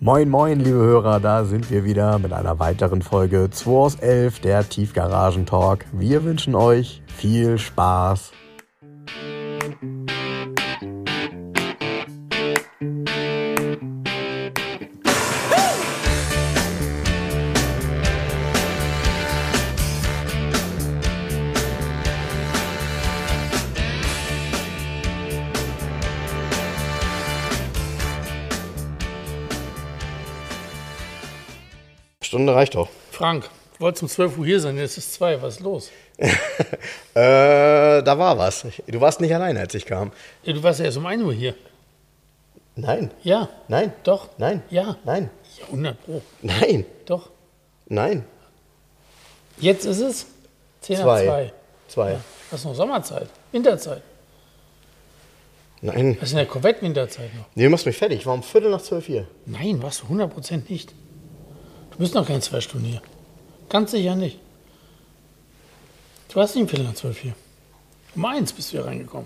Moin moin liebe Hörer, da sind wir wieder mit einer weiteren Folge 2 aus 11, der Tiefgaragen-Talk. Wir wünschen euch viel Spaß. Stunde reicht doch. Frank, du wolltest um 12 Uhr hier sein, jetzt ist 2, was ist los? Da war was. Du warst nicht alleine, als ich kam. Ja, du warst ja erst um 1 Uhr hier. Nein. Ja. Nein. Doch. Nein. Ja. Nein. Ja, 100 Pro. Nein. Doch. Nein. Jetzt ist es 10 nach 2. 2. Ja. Das ist noch Sommerzeit, Winterzeit. Nein. Das ist in der Corvette Winterzeit noch. Nee, du machst mich fertig. Ich war um 11:45 hier. Nein, warst du 100% nicht. Du bist noch keine 2 Stunden hier. Ganz sicher nicht. Du warst nicht um 11:45 hier. Um 1 bist du hier reingekommen.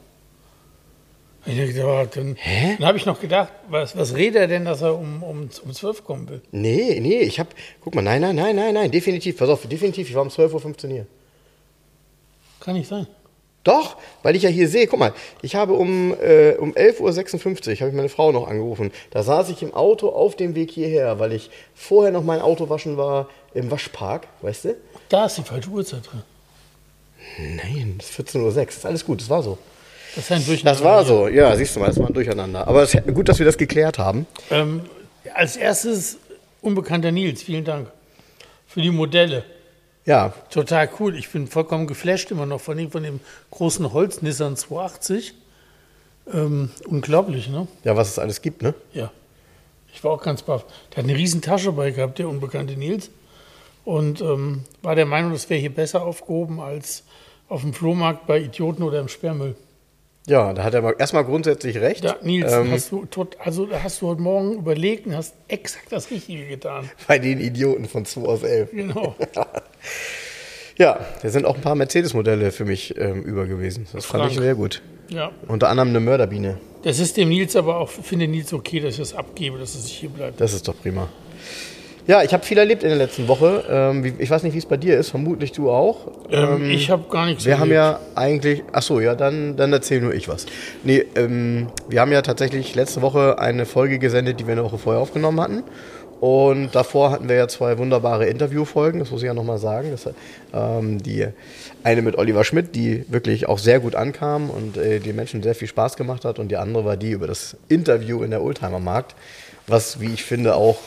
Dann habe ich noch gedacht, was redet er denn, dass er um 12 kommen will? Nee, ich hab. Guck mal, nein, definitiv. Pass auf, definitiv. Ich war um 12:15 Uhr hier. Kann nicht sein. Doch, weil ich ja hier sehe, guck mal, ich habe um 11:56 Uhr habe ich meine Frau noch angerufen. Da saß ich im Auto auf dem Weg hierher, weil ich vorher noch mein Auto waschen war im Waschpark, weißt du? Da ist die falsche Uhrzeit drin. Nein, das ist 14:06 Uhr, das ist alles gut, das war so. Das ist ein Durcheinander. Das war so, ja, siehst du mal, das war ein Durcheinander. Aber es ist gut, dass wir das geklärt haben. Als erstes unbekannter Nils, vielen Dank für die Modelle. Ja. Total cool. Ich bin vollkommen geflasht immer noch von dem großen Holz-Nissan 280. Unglaublich, ne? Ja, was es alles gibt, ne? Ja. Ich war auch ganz baff. Der hat eine riesen Tasche bei gehabt, der unbekannte Nils. Und war der Meinung, das wäre hier besser aufgehoben als auf dem Flohmarkt bei Idioten oder im Sperrmüll. Ja, da hat er erstmal grundsätzlich recht. Ja, Nils, da hast du heute Morgen überlegt und hast exakt das Richtige getan. Bei den Idioten von 2 aus 11. Genau. Ja, da sind auch ein paar Mercedes-Modelle für mich über gewesen. Das fand ich sehr gut. Ja. Unter anderem eine Mörderbiene. Das ist dem Nils aber auch, finde Nils okay, dass ich das abgebe, dass es hier bleibt. Das ist doch prima. Ja, ich habe viel erlebt in der letzten Woche. Ich weiß nicht, wie es bei dir ist, vermutlich du auch. Ich habe gar nichts Wir erlebt. haben ja eigentlich, achso, ja, dann erzähl nur ich was. Nee, wir haben ja tatsächlich letzte Woche eine Folge gesendet, die wir eine Woche vorher aufgenommen hatten. Und davor hatten wir ja 2 wunderbare Interviewfolgen, das muss ich ja nochmal sagen. Die eine mit Oliver Schmidt, die wirklich auch sehr gut ankam und den Menschen sehr viel Spaß gemacht hat. Und die andere war die über das Interview in der Oldtimer-Markt, was, wie ich finde, auch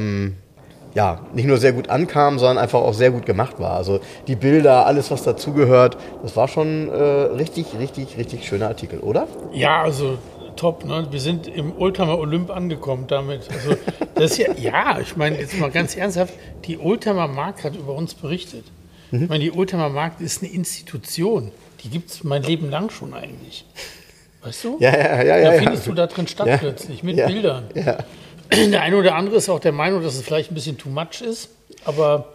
nicht nur sehr gut ankam, sondern einfach auch sehr gut gemacht war. Also die Bilder, alles was dazugehört, das war schon richtig schöner Artikel, oder? Ja, also top, ne? Wir sind im Oldtimer Olymp angekommen damit. Also das ist ja, ich meine, jetzt mal ganz ernsthaft, die Oldtimer Markt hat über uns berichtet. Ich meine, die Oldtimer Markt ist eine Institution. Die gibt es mein Leben lang schon eigentlich. Weißt du? Ja. Da findest du da drin statt plötzlich, mit Bildern. Ja. Der eine oder andere ist auch der Meinung, dass es vielleicht ein bisschen too much ist. Aber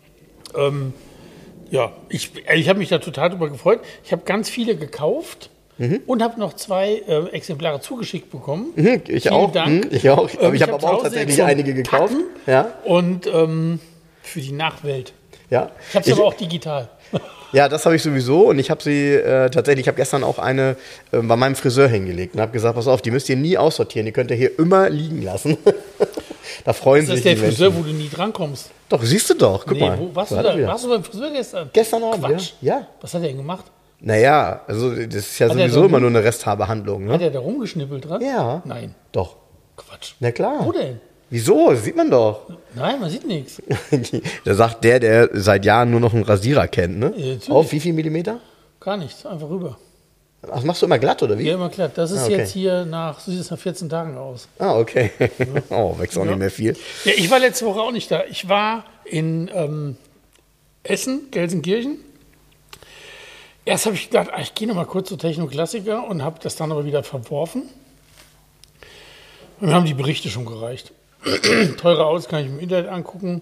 ich habe mich da total drüber gefreut. Ich habe ganz viele gekauft. Und habe noch 2 Exemplare zugeschickt bekommen. Ich Vielen auch. Dank. Ich auch. Aber ich habe hab aber auch zu Hause tatsächlich jetzt einige gekauft. Packen Ja. Und für die Nachwelt. Ja. Ich habe es aber auch digital. Ja, das habe ich sowieso und ich habe sie tatsächlich, ich habe gestern auch eine bei meinem Friseur hingelegt und habe gesagt, pass auf, die müsst ihr nie aussortieren, die könnt ihr hier immer liegen lassen. Da freuen sich die Menschen. Das ist der Friseur, wo du nie drankommst. Doch, siehst du doch, guck mal. Wo warst du da? Warst du beim Friseur gestern? Gestern Abend, Quatsch. ja. Was hat er denn gemacht? Naja, also das ist ja Hat er sowieso da immer nur eine Resthabehandlung. Ne? Hat er da rumgeschnippelt dran? Ja. Nein. Doch. Quatsch. Na klar. Wo denn? Wieso? Das sieht man doch. Nein, man sieht nichts. Da sagt der seit Jahren nur noch einen Rasierer kennt, ne? Ja, natürlich. Auf wie viel Millimeter? Gar nichts, einfach rüber. Ach, das machst du immer glatt, oder wie? Ja, immer klar. Das ist okay. jetzt hier so sieht es nach 14 Tagen aus. Ah, okay. Oh, wächst auch nicht mehr viel. Ja, ich war letzte Woche auch nicht da. Ich war in Essen, Gelsenkirchen. Erst habe ich gedacht, ich gehe noch mal kurz zu Techno-Klassiker und habe das dann aber wieder verworfen. Und mir haben die Berichte schon gereicht. Teure Autos kann ich im Internet angucken.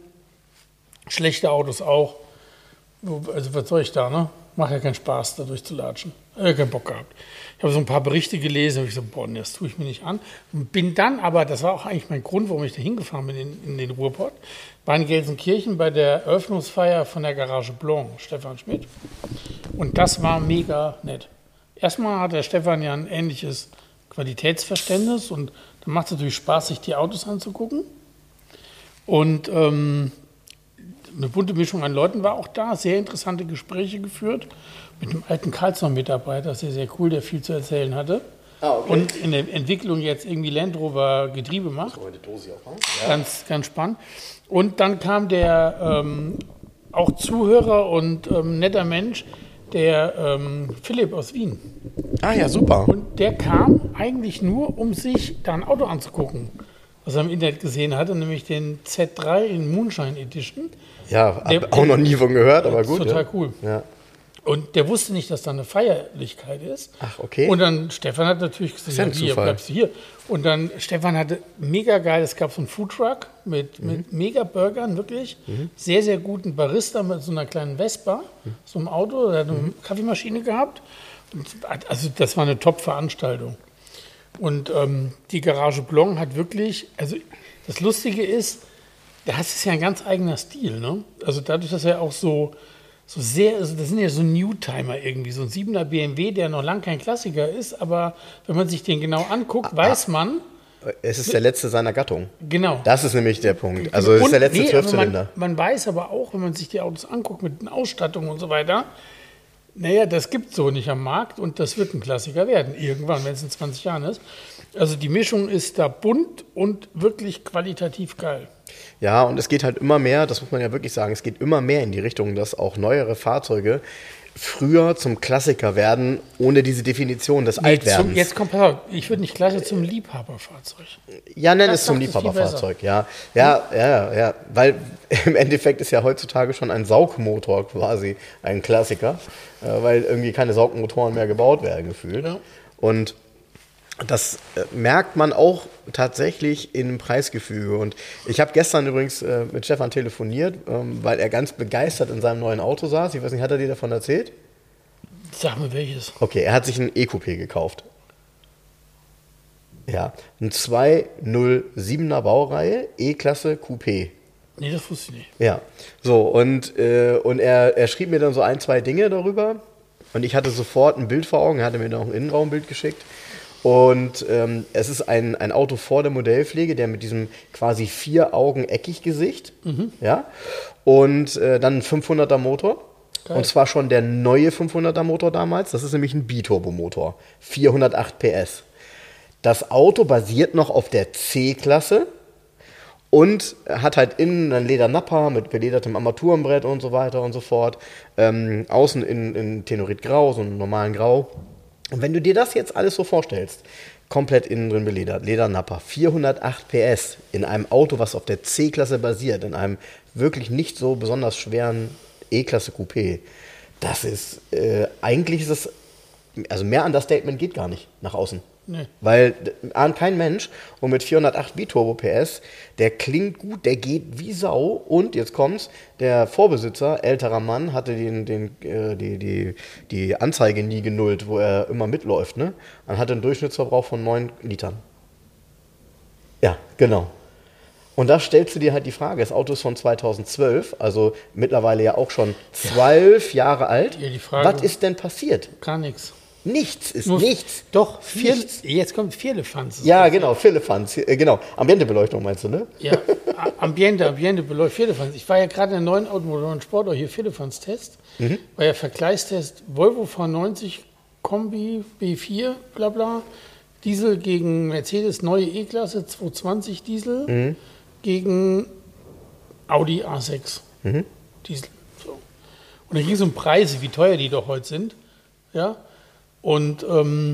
Schlechte Autos auch. Also was soll ich da, ne? Macht ja keinen Spaß, da durchzulatschen. Keinen Bock gehabt. Ich habe so ein paar Berichte gelesen und ich so, boah, das tue ich mir nicht an. Und bin dann aber, das war auch eigentlich mein Grund, warum ich da hingefahren bin in den Ruhrpott, war in Gelsenkirchen bei der Eröffnungsfeier von der Garage Blanc, Stefan Schmidt. Und das war mega nett. Erstmal hat der Stefan ja ein ähnliches Qualitätsverständnis und dann macht es natürlich Spaß, sich die Autos anzugucken. Und eine bunte Mischung an Leuten war auch da, sehr interessante Gespräche geführt mit einem alten Karlsson-Mitarbeiter, sehr cool, der viel zu erzählen hatte. Okay. Und in der Entwicklung jetzt irgendwie Land Rover Getriebe macht. Ganz spannend. Und dann kam der auch Zuhörer und netter Mensch, der Philipp aus Wien. Ah ja, super. Und der kam eigentlich nur, um sich da ein Auto anzugucken, was er im Internet gesehen hatte, nämlich den Z3 in Moonshine Edition. Ja, auch noch nie von gehört, aber gut. Total cool. Ja. Und der wusste nicht, dass da eine Feierlichkeit ist. Ach, okay. Und dann Stefan hat natürlich gesagt, ja, bleibst du hier. Und dann Stefan hatte mega geil, es gab so einen Foodtruck mit mega Burgern, wirklich. Sehr, sehr guten Barista mit so einer kleinen Vespa, so einem Auto, der hat eine Kaffeemaschine gehabt. Und, also das war eine Top-Veranstaltung. Und die Garage Blanc hat wirklich, also das Lustige ist, das ist ja ein ganz eigener Stil, ne? Also dadurch, dass er auch so sehr, also das sind ja so Newtimer irgendwie, so ein 7er BMW, der noch lang kein Klassiker ist, aber wenn man sich den genau anguckt, weiß man... Es ist der letzte seiner Gattung. Genau. Das ist nämlich der Punkt. Also es ist der letzte Zwölfzylinder. Man weiß aber auch, wenn man sich die Autos anguckt mit den Ausstattungen und so weiter, naja, das gibt es so nicht am Markt und das wird ein Klassiker werden, irgendwann, wenn es in 20 Jahren ist. Also die Mischung ist da bunt und wirklich qualitativ geil. Ja, und es geht halt immer mehr, das muss man ja wirklich sagen, es geht immer mehr in die Richtung, dass auch neuere Fahrzeuge früher zum Klassiker werden, ohne diese Definition des Altwerdens. Jetzt kommt, pass auf, ich würde nicht gleich zum Liebhaberfahrzeug. Ja, nenn es zum Liebhaberfahrzeug, ja. Ja, weil im Endeffekt ist ja heutzutage schon ein Saugmotor quasi ein Klassiker, weil irgendwie keine Saugmotoren mehr gebaut werden, gefühlt. Ja. Und das merkt man auch tatsächlich im Preisgefüge. Und ich habe gestern übrigens mit Stefan telefoniert, weil er ganz begeistert in seinem neuen Auto saß. Ich weiß nicht, hat er dir davon erzählt? Sag mir welches. Okay, er hat sich ein E-Coupé gekauft. Ja, ein 207er Baureihe, E-Klasse Coupé. Nee, das wusste ich nicht. Ja, so und er schrieb mir dann so ein, zwei Dinge darüber. Und ich hatte sofort ein Bild vor Augen. Er hatte mir dann auch ein Innenraumbild geschickt. Und es ist ein Auto vor der Modellpflege, der mit diesem quasi 4-Augen-Eckig-Gesicht, ja, und dann ein 500er Motor. Geil. Und zwar schon der neue 500er Motor damals. Das ist nämlich ein Biturbo-Motor, 408 PS. Das Auto basiert noch auf der C-Klasse und hat halt innen einen Ledernapper mit beledertem Armaturenbrett und so weiter und so fort. Außen in Tenorit Grau, so einen normalen Grau. Und wenn du dir das jetzt alles so vorstellst, komplett innen drin beledert, Ledernapper, 408 PS in einem Auto, was auf der C-Klasse basiert, in einem wirklich nicht so besonders schweren E-Klasse Coupé, das ist, eigentlich ist das, also mehr Understatement geht gar nicht nach außen. Nee. Weil ahnt kein Mensch und mit 408 Biturbo PS, der klingt gut, der geht wie Sau und jetzt kommt's, der Vorbesitzer, älterer Mann, hatte die Anzeige nie genullt, wo er immer mitläuft, ne? Und hatte einen Durchschnittsverbrauch von 9 Litern. Ja, genau. Und da stellst du dir halt die Frage, das Auto ist von 2012, also mittlerweile ja auch schon 12 Jahre alt. Ja, die Frage, was ist denn passiert? Gar nichts. Nichts ist nichts. Doch, jetzt kommt Firlefanz. Ja, genau, Firlefanz. Genau, Ambientebeleuchtung meinst du, ne? Ja, Ambientebeleuchtung, Firlefanz. Ich war ja gerade in der neuen Automotor- und Sportauto hier, Firlefanz-Test. War ja Vergleichstest Volvo V90 Kombi B4, bla bla. Diesel gegen Mercedes, neue E-Klasse, 220 Diesel gegen Audi A6 Diesel. So. Und da ging es um Preise, wie teuer die doch heute sind. Ja. Und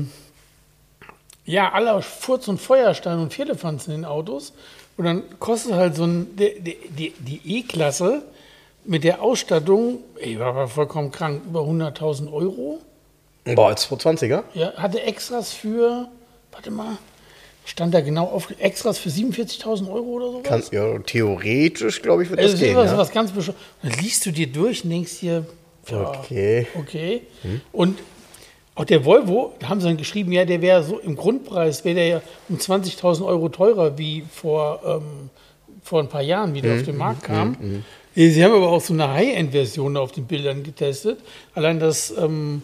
aller Furz und Feuerstein und Firlefanz in den Autos. Und dann kostet halt so die E-Klasse mit der Ausstattung, ich war aber vollkommen krank, über 100.000 Euro. Boah, als 220er? Ja, hatte Extras für, warte mal, stand da genau auf, Extras für 47.000 Euro oder sowas? Ja, theoretisch, glaube ich, wird das gehen. Das ist was ganz bescheuert. Dann liest du dir durch und denkst dir, ja, okay. Und Auch der Volvo, da haben sie dann geschrieben, ja, der wäre so im Grundpreis, wäre der ja um 20.000 Euro teurer wie vor ein paar Jahren, wie der auf den Markt kam. Sie haben aber auch so eine High-End-Version auf den Bildern getestet. Allein das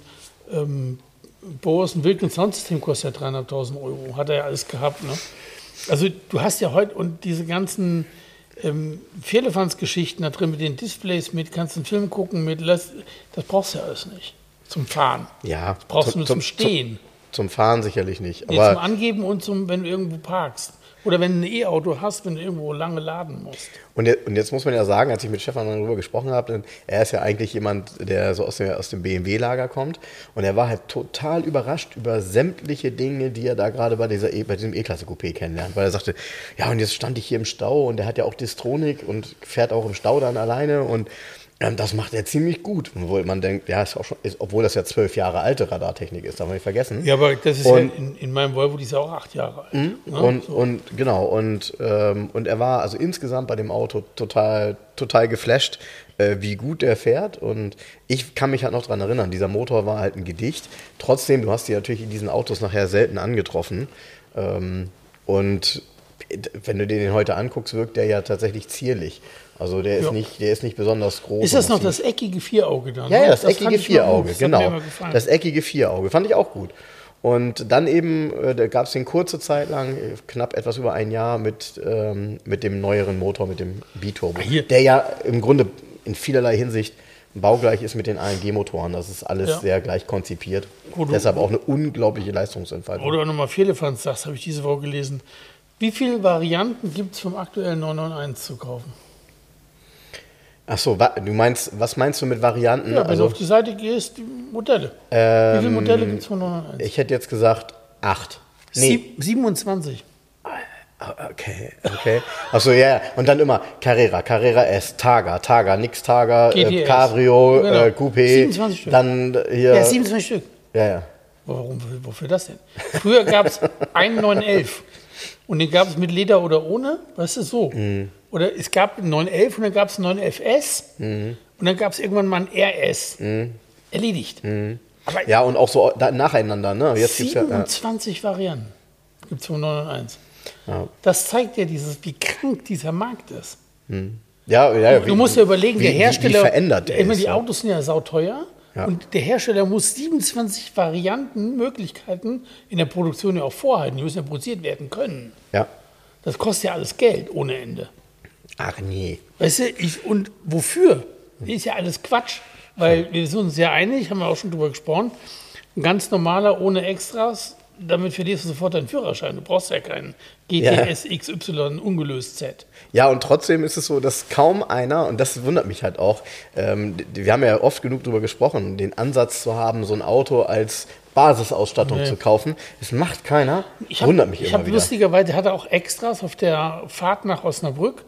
Bose ein Wilkins Soundsystem kostet ja 3.500 Euro. Hat er ja alles gehabt. Ne? Also du hast ja heute und diese ganzen Firlefanz-Geschichten da drin mit den Displays, kannst du einen Film gucken, das brauchst du ja alles nicht. Zum Fahren. Ja. Das brauchst du nur zum Stehen. Zum Fahren sicherlich nicht. Nee, zum Angeben und wenn du irgendwo parkst. Oder wenn du ein E-Auto hast, wenn du irgendwo lange laden musst. Und jetzt muss man ja sagen, als ich mit Stefan darüber gesprochen habe, er ist ja eigentlich jemand, der so aus dem BMW-Lager kommt. Und er war halt total überrascht über sämtliche Dinge, die er da gerade bei diesem E-Klasse-Coupé kennenlernt. Weil er sagte, ja, und jetzt stand ich hier im Stau und der hat ja auch Distronic und fährt auch im Stau dann alleine und das macht er ziemlich gut. Obwohl man denkt, ja, obwohl das ja 12 Jahre alte Radartechnik ist, darf man nicht vergessen. Ja, aber das ist ja in meinem Volvo, die ist ja auch 8 Jahre alt. Ne? Und er war also insgesamt bei dem Auto total geflasht, wie gut der fährt. Und ich kann mich halt noch daran erinnern, dieser Motor war halt ein Gedicht. Trotzdem, du hast die natürlich in diesen Autos nachher selten angetroffen. Und wenn du dir den heute anguckst, wirkt der ja tatsächlich zierlich. Also der ist nicht besonders groß. Ist das noch das eckige Vierauge dann? Ja, das eckige Vierauge, genau. Das eckige Vierauge, fand ich auch gut. Und dann eben, da gab es den kurze Zeit lang, knapp etwas über ein Jahr mit dem neueren Motor, mit dem Biturbo. Der ja im Grunde in vielerlei Hinsicht baugleich ist mit den AMG-Motoren. Das ist alles sehr gleich konzipiert. Deshalb auch eine unglaubliche Leistungsentfaltung. Oder nochmal Firlefanz sagst, habe ich diese Woche gelesen. Wie viele Varianten gibt es vom aktuellen 991 zu kaufen? Ach so, was meinst du mit Varianten? Ja, wenn du auf die Seite gehst, die Modelle. Wie viele Modelle gibt es von 991? Ich hätte jetzt gesagt 8. Nee. 27. Okay. Achso, ja. Und dann immer Carrera S, Targa, nix Targa, Cabrio, genau. Coupé. 27 Stück. Dann hier. Ja, 27 Stück. Ja. Wofür das denn? Früher gab es einen 911. Und den gab es mit Leder oder ohne, weißt du, so. Oder es gab einen 911 und dann gab es einen 911S und dann gab es irgendwann mal einen RS. Erledigt. Aber ja, und auch so nacheinander. Ne? Jetzt 27 Varianten gibt es vom 991. Ja. Das zeigt ja wie krank dieser Markt ist. Ja, du musst ja überlegen, der Hersteller, wie verändert der ist. Die Autos sind ja sauteuer. Ja. Und der Hersteller muss 27 Varianten, Möglichkeiten in der Produktion ja auch vorhalten. Die müssen ja produziert werden können. Ja. Das kostet ja alles Geld ohne Ende. Ach nee. Weißt du, und wofür? Ist ja alles Quatsch. Weil wir sind uns ja einig, haben wir auch schon drüber gesprochen, ein ganz normaler, ohne Extras, damit verlierst du sofort deinen Führerschein. Du brauchst ja keinen GTS XY ungelöst Z. Ja, und trotzdem ist es so, dass kaum einer, und das wundert mich halt auch, wir haben ja oft genug darüber gesprochen, den Ansatz zu haben, so ein Auto als Basisausstattung zu kaufen. Das macht keiner. Wundert mich immer wieder. Ich habe lustigerweise, hatte auch Extras auf der Fahrt nach Osnabrück,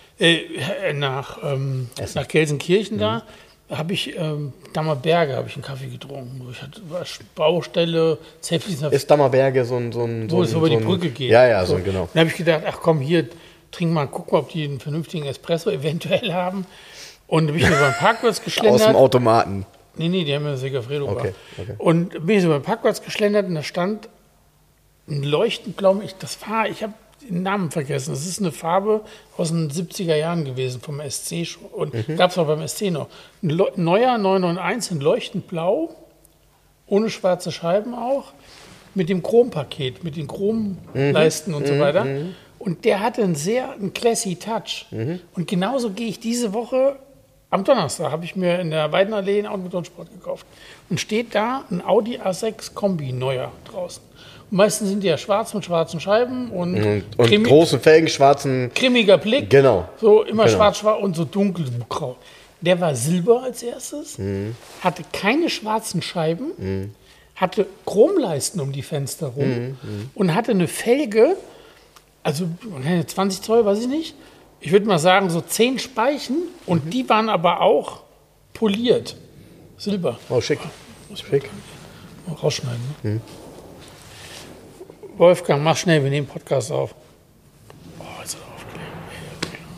nach Gelsenkirchen da. Habe ich Dammerberge einen Kaffee getrunken. Ich hatte Baustelle, ist Dammerberge so wo es über die Brücke geht. Ja, so genau. Dann habe ich gedacht, ach komm, hier, trink mal, guck mal, ob die einen vernünftigen Espresso eventuell haben. Und bin ich über den Parkplatz geschlendert. Aus dem Automaten? Nee, die haben ja Segafredo. Okay. Und bin ich über den Parkplatz geschlendert und da stand ein leuchtend, glaube ich, ich habe den Namen vergessen. Das ist eine Farbe aus den 70er Jahren gewesen, vom SC schon. Und gab es auch beim SC noch. Ein neuer 991 in leuchtend blau, ohne schwarze Scheiben auch, mit dem Chrompaket, mit den Chromleisten und so weiter. Und der hatte einen classy Touch. Und genauso gehe ich diese Woche, am Donnerstag, habe ich mir in der Weidenallee einen Automotorsport gekauft. Und steht da ein Audi A6 Kombi, neuer draußen. Meistens sind die ja schwarz mit schwarzen Scheiben und großen Felgen, schwarzen... Grimmiger Blick. Genau. So immer schwarz und so dunkelgrau. Der war silber als erstes, hatte keine schwarzen Scheiben, hatte Chromleisten um die Fenster rum und hatte eine Felge, also 20 Zoll, weiß ich nicht. Ich würde mal sagen, so 10 Speichen und die waren aber auch poliert. Silber. Oh, schick. Schick. Mal rausschneiden. Ne? Wolfgang, mach schnell, wir nehmen Podcast auf. Oh, jetzt hat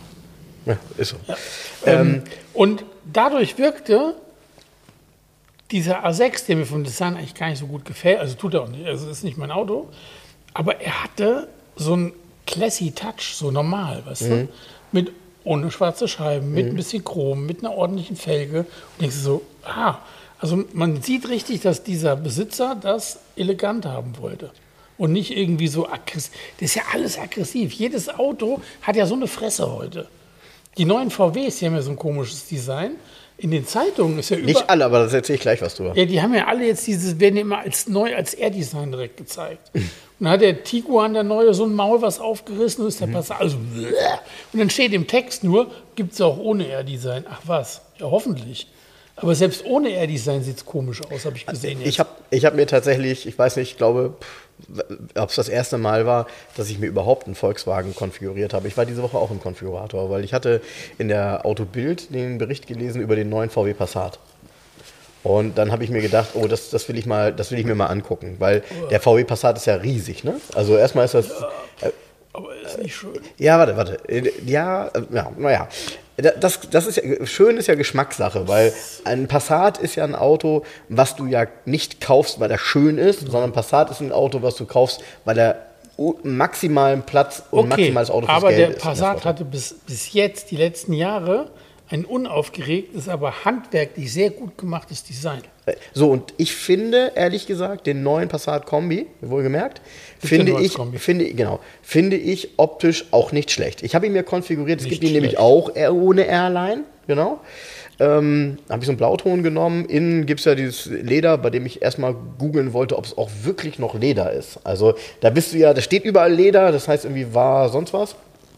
er aufgelegt. Ja, ist so. Ja. Und dadurch wirkte dieser A6, der mir vom Design eigentlich gar nicht so gut gefällt, also tut er auch nicht, also das ist nicht mein Auto, aber er hatte so einen classy Touch, so normal, weißt du, ohne schwarze Scheiben, mit ein bisschen Chrom, mit einer ordentlichen Felge. Und denkst du so, also man sieht richtig, dass dieser Besitzer das elegant haben wollte. Und nicht irgendwie so aggressiv. Das ist ja alles aggressiv. Jedes Auto hat ja so eine Fresse heute. Die neuen VWs, die haben ja so ein komisches Design. In den Zeitungen ist ja überall... Nicht alle, aber das erzähle ich gleich was drüber. Ja, die haben ja alle jetzt werden ja immer als R-Design direkt gezeigt. Und dann hat der Tiguan, der neue, so ein Maul, was aufgerissen ist, der Passat, also und dann steht im Text nur, gibt es auch ohne R-Design. Ach was, ja hoffentlich. Aber selbst ohne R-Design sieht es komisch aus, habe ich gesehen jetzt. Ich hab mir tatsächlich, ich weiß nicht, ich glaube, ob es das erste Mal war, dass ich mir überhaupt einen Volkswagen konfiguriert habe. Ich war diese Woche auch im Konfigurator, weil ich hatte in der Autobild den Bericht gelesen über den neuen VW Passat. Und dann habe ich mir gedacht, oh, das will ich mir mal angucken, weil der VW Passat ist ja riesig, ne? Also erstmal ist das... aber ist nicht schön. Ja, warte. Naja. Das ist ja, schön ist ja Geschmackssache, weil ein Passat ist ja ein Auto, was du ja nicht kaufst, weil er schön ist, sondern ein Passat ist ein Auto, was du kaufst, weil er maximalen Platz und maximales Auto fürs Geld ist. Aber der Passat hatte bis jetzt, die letzten Jahre, ein unaufgeregtes, aber handwerklich sehr gut gemachtes Design. So, und ich finde, ehrlich gesagt, den neuen Passat Kombi, wohlgemerkt, finde ich optisch auch nicht schlecht. Ich habe ihn mir konfiguriert, es gibt ihn nämlich auch ohne Airline, genau. Habe ich so einen Blauton genommen, innen gibt es ja dieses Leder, bei dem ich erstmal googeln wollte, ob es auch wirklich noch Leder ist. Also da bist du ja, da steht überall Leder, das heißt irgendwie war sonst was.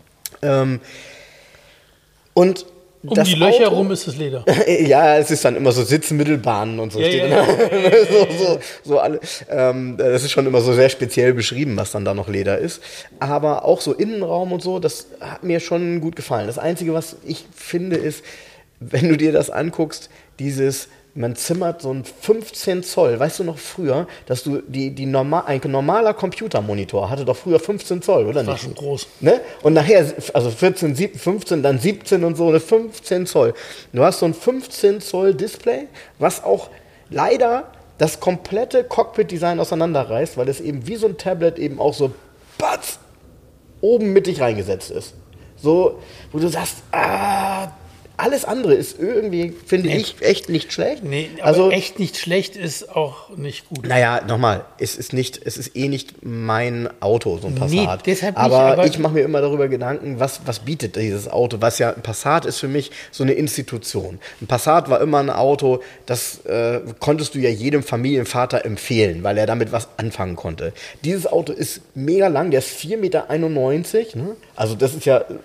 Und um die Löcher rum ist das Leder. Ja, es ist dann immer so Sitzmittelbahnen und so. So alle. Das ist schon immer so sehr speziell beschrieben, was dann da noch Leder ist. Aber auch so Innenraum und so, das hat mir schon gut gefallen. Das Einzige, was ich finde, ist, wenn du dir das anguckst, man zimmert so ein 15 Zoll, weißt du noch früher, dass du ein normaler Computermonitor hatte doch früher 15 Zoll, oder nicht? Das war schon groß. Ne? Und nachher, also 14, 15, dann 17 und so, eine 15 Zoll. Du hast so ein 15 Zoll Display, was auch leider das komplette Cockpit-Design auseinanderreißt, weil es eben wie so ein Tablet eben auch so batz, oben mittig reingesetzt ist. So, wo du sagst, alles andere ist irgendwie, finde ich, echt nicht schlecht. Nee, aber echt nicht schlecht ist auch nicht gut. Naja, nochmal, es ist eh nicht mein Auto, so ein Passat. Nee, deshalb nicht, aber ich mache mir immer darüber Gedanken, was bietet dieses Auto? Ein Passat ist für mich so eine Institution. Ein Passat war immer ein Auto, das konntest du ja jedem Familienvater empfehlen, weil er damit was anfangen konnte. Dieses Auto ist mega lang, der ist 4,91 Meter, ne? Also das ist ja...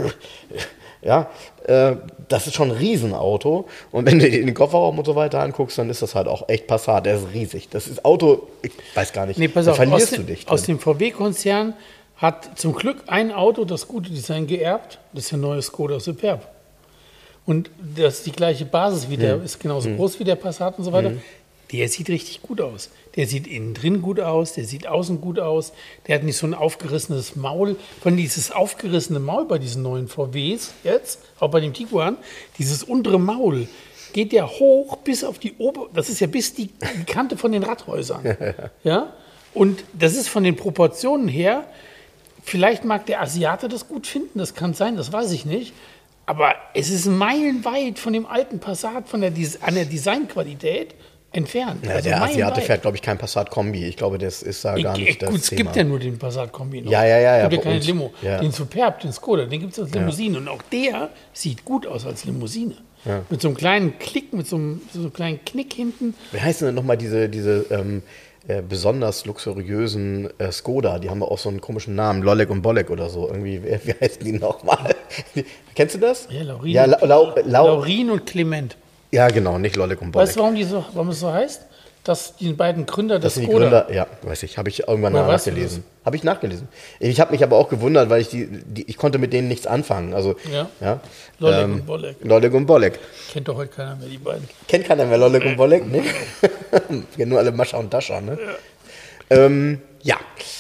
das ist schon ein Riesenauto. Und wenn du dir den Kofferraum und so weiter anguckst, dann ist das halt auch echt Passat. Der ist riesig. Das ist Auto, ich weiß gar nicht, pass auf, verlierst du dich drin. Aus dem VW-Konzern hat zum Glück ein Auto das gute Design geerbt. Das ist der neue Skoda Superb. Und das ist die gleiche Basis wie der, ist genauso groß wie der Passat und so weiter. Der sieht richtig gut aus. Der sieht innen drin gut aus, der sieht außen gut aus. Der hat nicht so ein aufgerissenes Maul. Von dieses aufgerissene Maul bei diesen neuen VWs jetzt, auch bei dem Tiguan, dieses untere Maul geht ja hoch bis auf die das ist ja bis die Kante von den Radhäusern. Ja? Und das ist von den Proportionen her, vielleicht mag der Asiate das gut finden, das kann sein, das weiß ich nicht. Aber es ist meilenweit von dem alten Passat, an der Designqualität entfernt. Ja, also der Asiate fährt, glaube ich, kein Passat-Kombi. Ich glaube, das ist da gar nicht das Gut, es Thema. Gibt ja nur den Passat-Kombi noch. Ja. Es gibt ja keine Limo. Ja. Den Superb, den Skoda, den gibt es als Limousine. Und auch der sieht gut aus als Limousine. Ja. Mit so einem kleinen Klick, mit so einem kleinen Knick hinten. Wie heißen denn nochmal diese besonders luxuriösen Skoda? Die haben auch so einen komischen Namen. Lollek und Bollek oder so. Irgendwie, wie heißen die nochmal? Kennst du das? Ja, Laurin. Ja, Laurin und Clement. Ja, genau, nicht Lollek und Bollek. Weißt du, warum es so heißt? Dass die beiden Gründer des Skoda... Das sind die Gründer, ja, weiß ich, habe ich irgendwann nachgelesen. Habe ich nachgelesen. Ich habe mich aber auch gewundert, weil ich konnte mit denen nichts anfangen. Also, ja. Lollek und Bollek. Lollek und Bollek. Kennt doch heute keiner mehr, die beiden. Kennt keiner mehr Lollek und Bollek, ne? Kennen nur alle Mascha und Dascha, ne? Ja.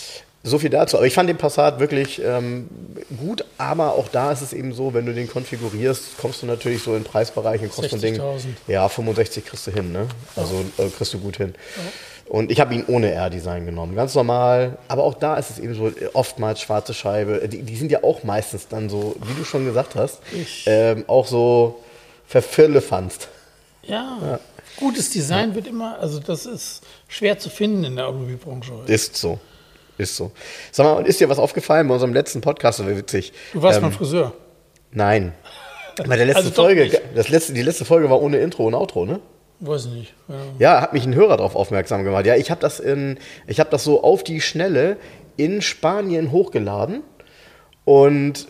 So viel dazu. Aber ich fand den Passat wirklich gut, aber auch da ist es eben so, wenn du den konfigurierst, kommst du natürlich so in Preisbereiche, kostet ein Ding. 60.000. Ja, 65 kriegst du hin, ne? Also kriegst du gut hin. Ja. Und ich habe ihn ohne R-Design genommen, ganz normal. Aber auch da ist es eben so, oftmals schwarze Scheibe. Die sind ja auch meistens dann so, wie du schon gesagt hast, auch so verfirlefanzt. Ja. Gutes Design wird immer, also das ist schwer zu finden in der Automobilbranche heute. Ist so. Sag mal, ist dir was aufgefallen bei unserem letzten Podcast? Das war witzig. Du warst beim Friseur. Nein. Bei der letzten Also doch Folge, nicht. die letzte Folge war ohne Intro und Outro, ne? Weiß nicht. Ja, hat mich ein Hörer darauf aufmerksam gemacht. Ja, ich habe das so auf die Schnelle in Spanien hochgeladen und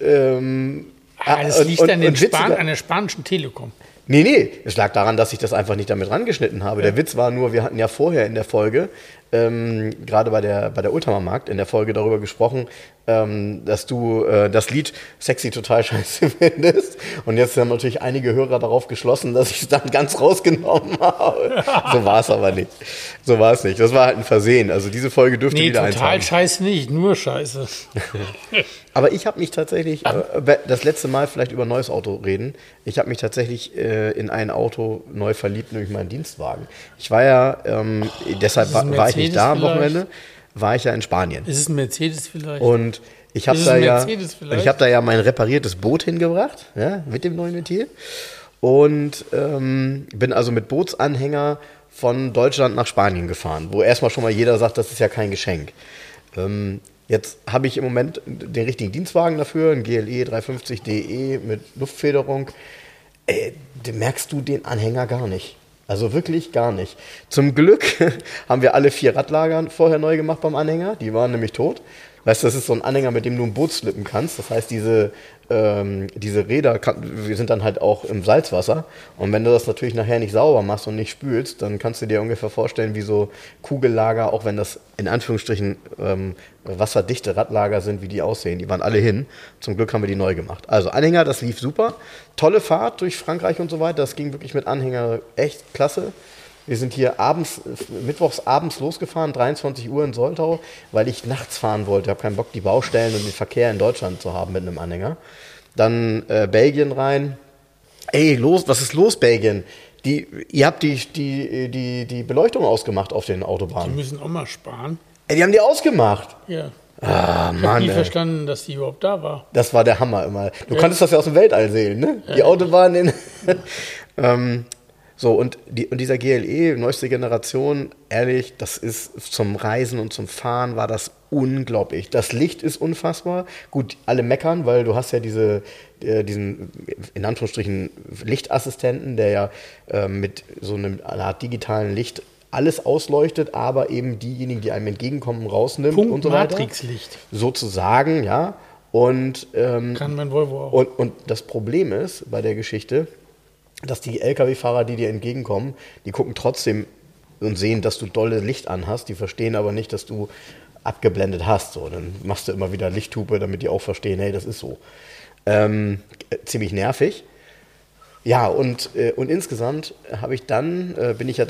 das liegt dann an der spanischen Telekom. Nee, es lag daran, dass ich das einfach nicht damit rangeschnitten habe. Ja. Der Witz war nur, wir hatten ja vorher in der Folge, gerade bei der Ultramarkt in der Folge darüber gesprochen, dass du das Lied Sexy total scheiße findest. Und jetzt haben natürlich einige Hörer darauf geschlossen, dass ich es dann ganz rausgenommen habe. So war es aber nicht. So war es nicht. Das war halt ein Versehen. Also diese Folge dürfte wieder eins haben. Total scheiße nicht, nur scheiße. Aber ich habe mich tatsächlich, das letzte Mal vielleicht über ein neues Auto reden, ich habe mich tatsächlich in ein Auto neu verliebt, nämlich meinen Dienstwagen. Ich war ja, deshalb war ich nicht da am Wochenende, war ich ja in Spanien. Ist es ein Mercedes vielleicht? Und ich habe da ja mein repariertes Boot hingebracht, ja, mit dem neuen Ventil. Und bin also mit Bootsanhänger von Deutschland nach Spanien gefahren, wo erstmal schon mal jeder sagt, das ist ja kein Geschenk. Jetzt habe ich im Moment den richtigen Dienstwagen dafür, ein GLE 350 DE mit Luftfederung. Merkst du den Anhänger gar nicht. Also wirklich gar nicht. Zum Glück haben wir alle 4 Radlager vorher neu gemacht beim Anhänger. Die waren nämlich tot. Weißt du, das ist so ein Anhänger, mit dem du ein Boot slippen kannst. Das heißt, diese Räder wir sind dann halt auch im Salzwasser. Und wenn du das natürlich nachher nicht sauber machst und nicht spülst, dann kannst du dir ungefähr vorstellen, wie so Kugellager, auch wenn das in Anführungsstrichen wasserdichte Radlager sind, wie die aussehen. Die waren alle hin. Zum Glück haben wir die neu gemacht. Also Anhänger, das lief super. Tolle Fahrt durch Frankreich und so weiter. Das ging wirklich mit Anhänger echt klasse. Wir sind hier mittwochs abends losgefahren, 23 Uhr in Soltau, weil ich nachts fahren wollte. Ich habe keinen Bock, die Baustellen und den Verkehr in Deutschland zu haben mit einem Anhänger. Dann Belgien rein. Ey, was ist los, Belgien? Ihr habt die Beleuchtung ausgemacht auf den Autobahnen. Die müssen auch mal sparen. Ey, die haben die ausgemacht. Ja. Ah, ich habe nie verstanden, dass die überhaupt da war. Das war der Hammer immer. Du konntest das ja aus dem Weltall sehen, ne? Die Autobahn so, und dieser GLE, neueste Generation, ehrlich, das ist zum Reisen und zum Fahren war das unglaublich. Das Licht ist unfassbar. Gut, alle meckern, weil du hast ja diesen, in Anführungsstrichen, Lichtassistenten, der ja mit so einer Art digitalen Licht alles ausleuchtet, aber eben diejenigen, die einem entgegenkommen, rausnimmt und so weiter. Matrixlicht. Sozusagen, ja. Und, kann mein Volvo auch. Und das Problem ist bei der Geschichte, dass die LKW-Fahrer, die dir entgegenkommen, die gucken trotzdem und sehen, dass du dolle Licht anhast. Die verstehen aber nicht, dass du abgeblendet hast. So, dann machst du immer wieder Lichthupe, damit die auch verstehen, hey, das ist so. Ziemlich nervig. Ja, und insgesamt bin ich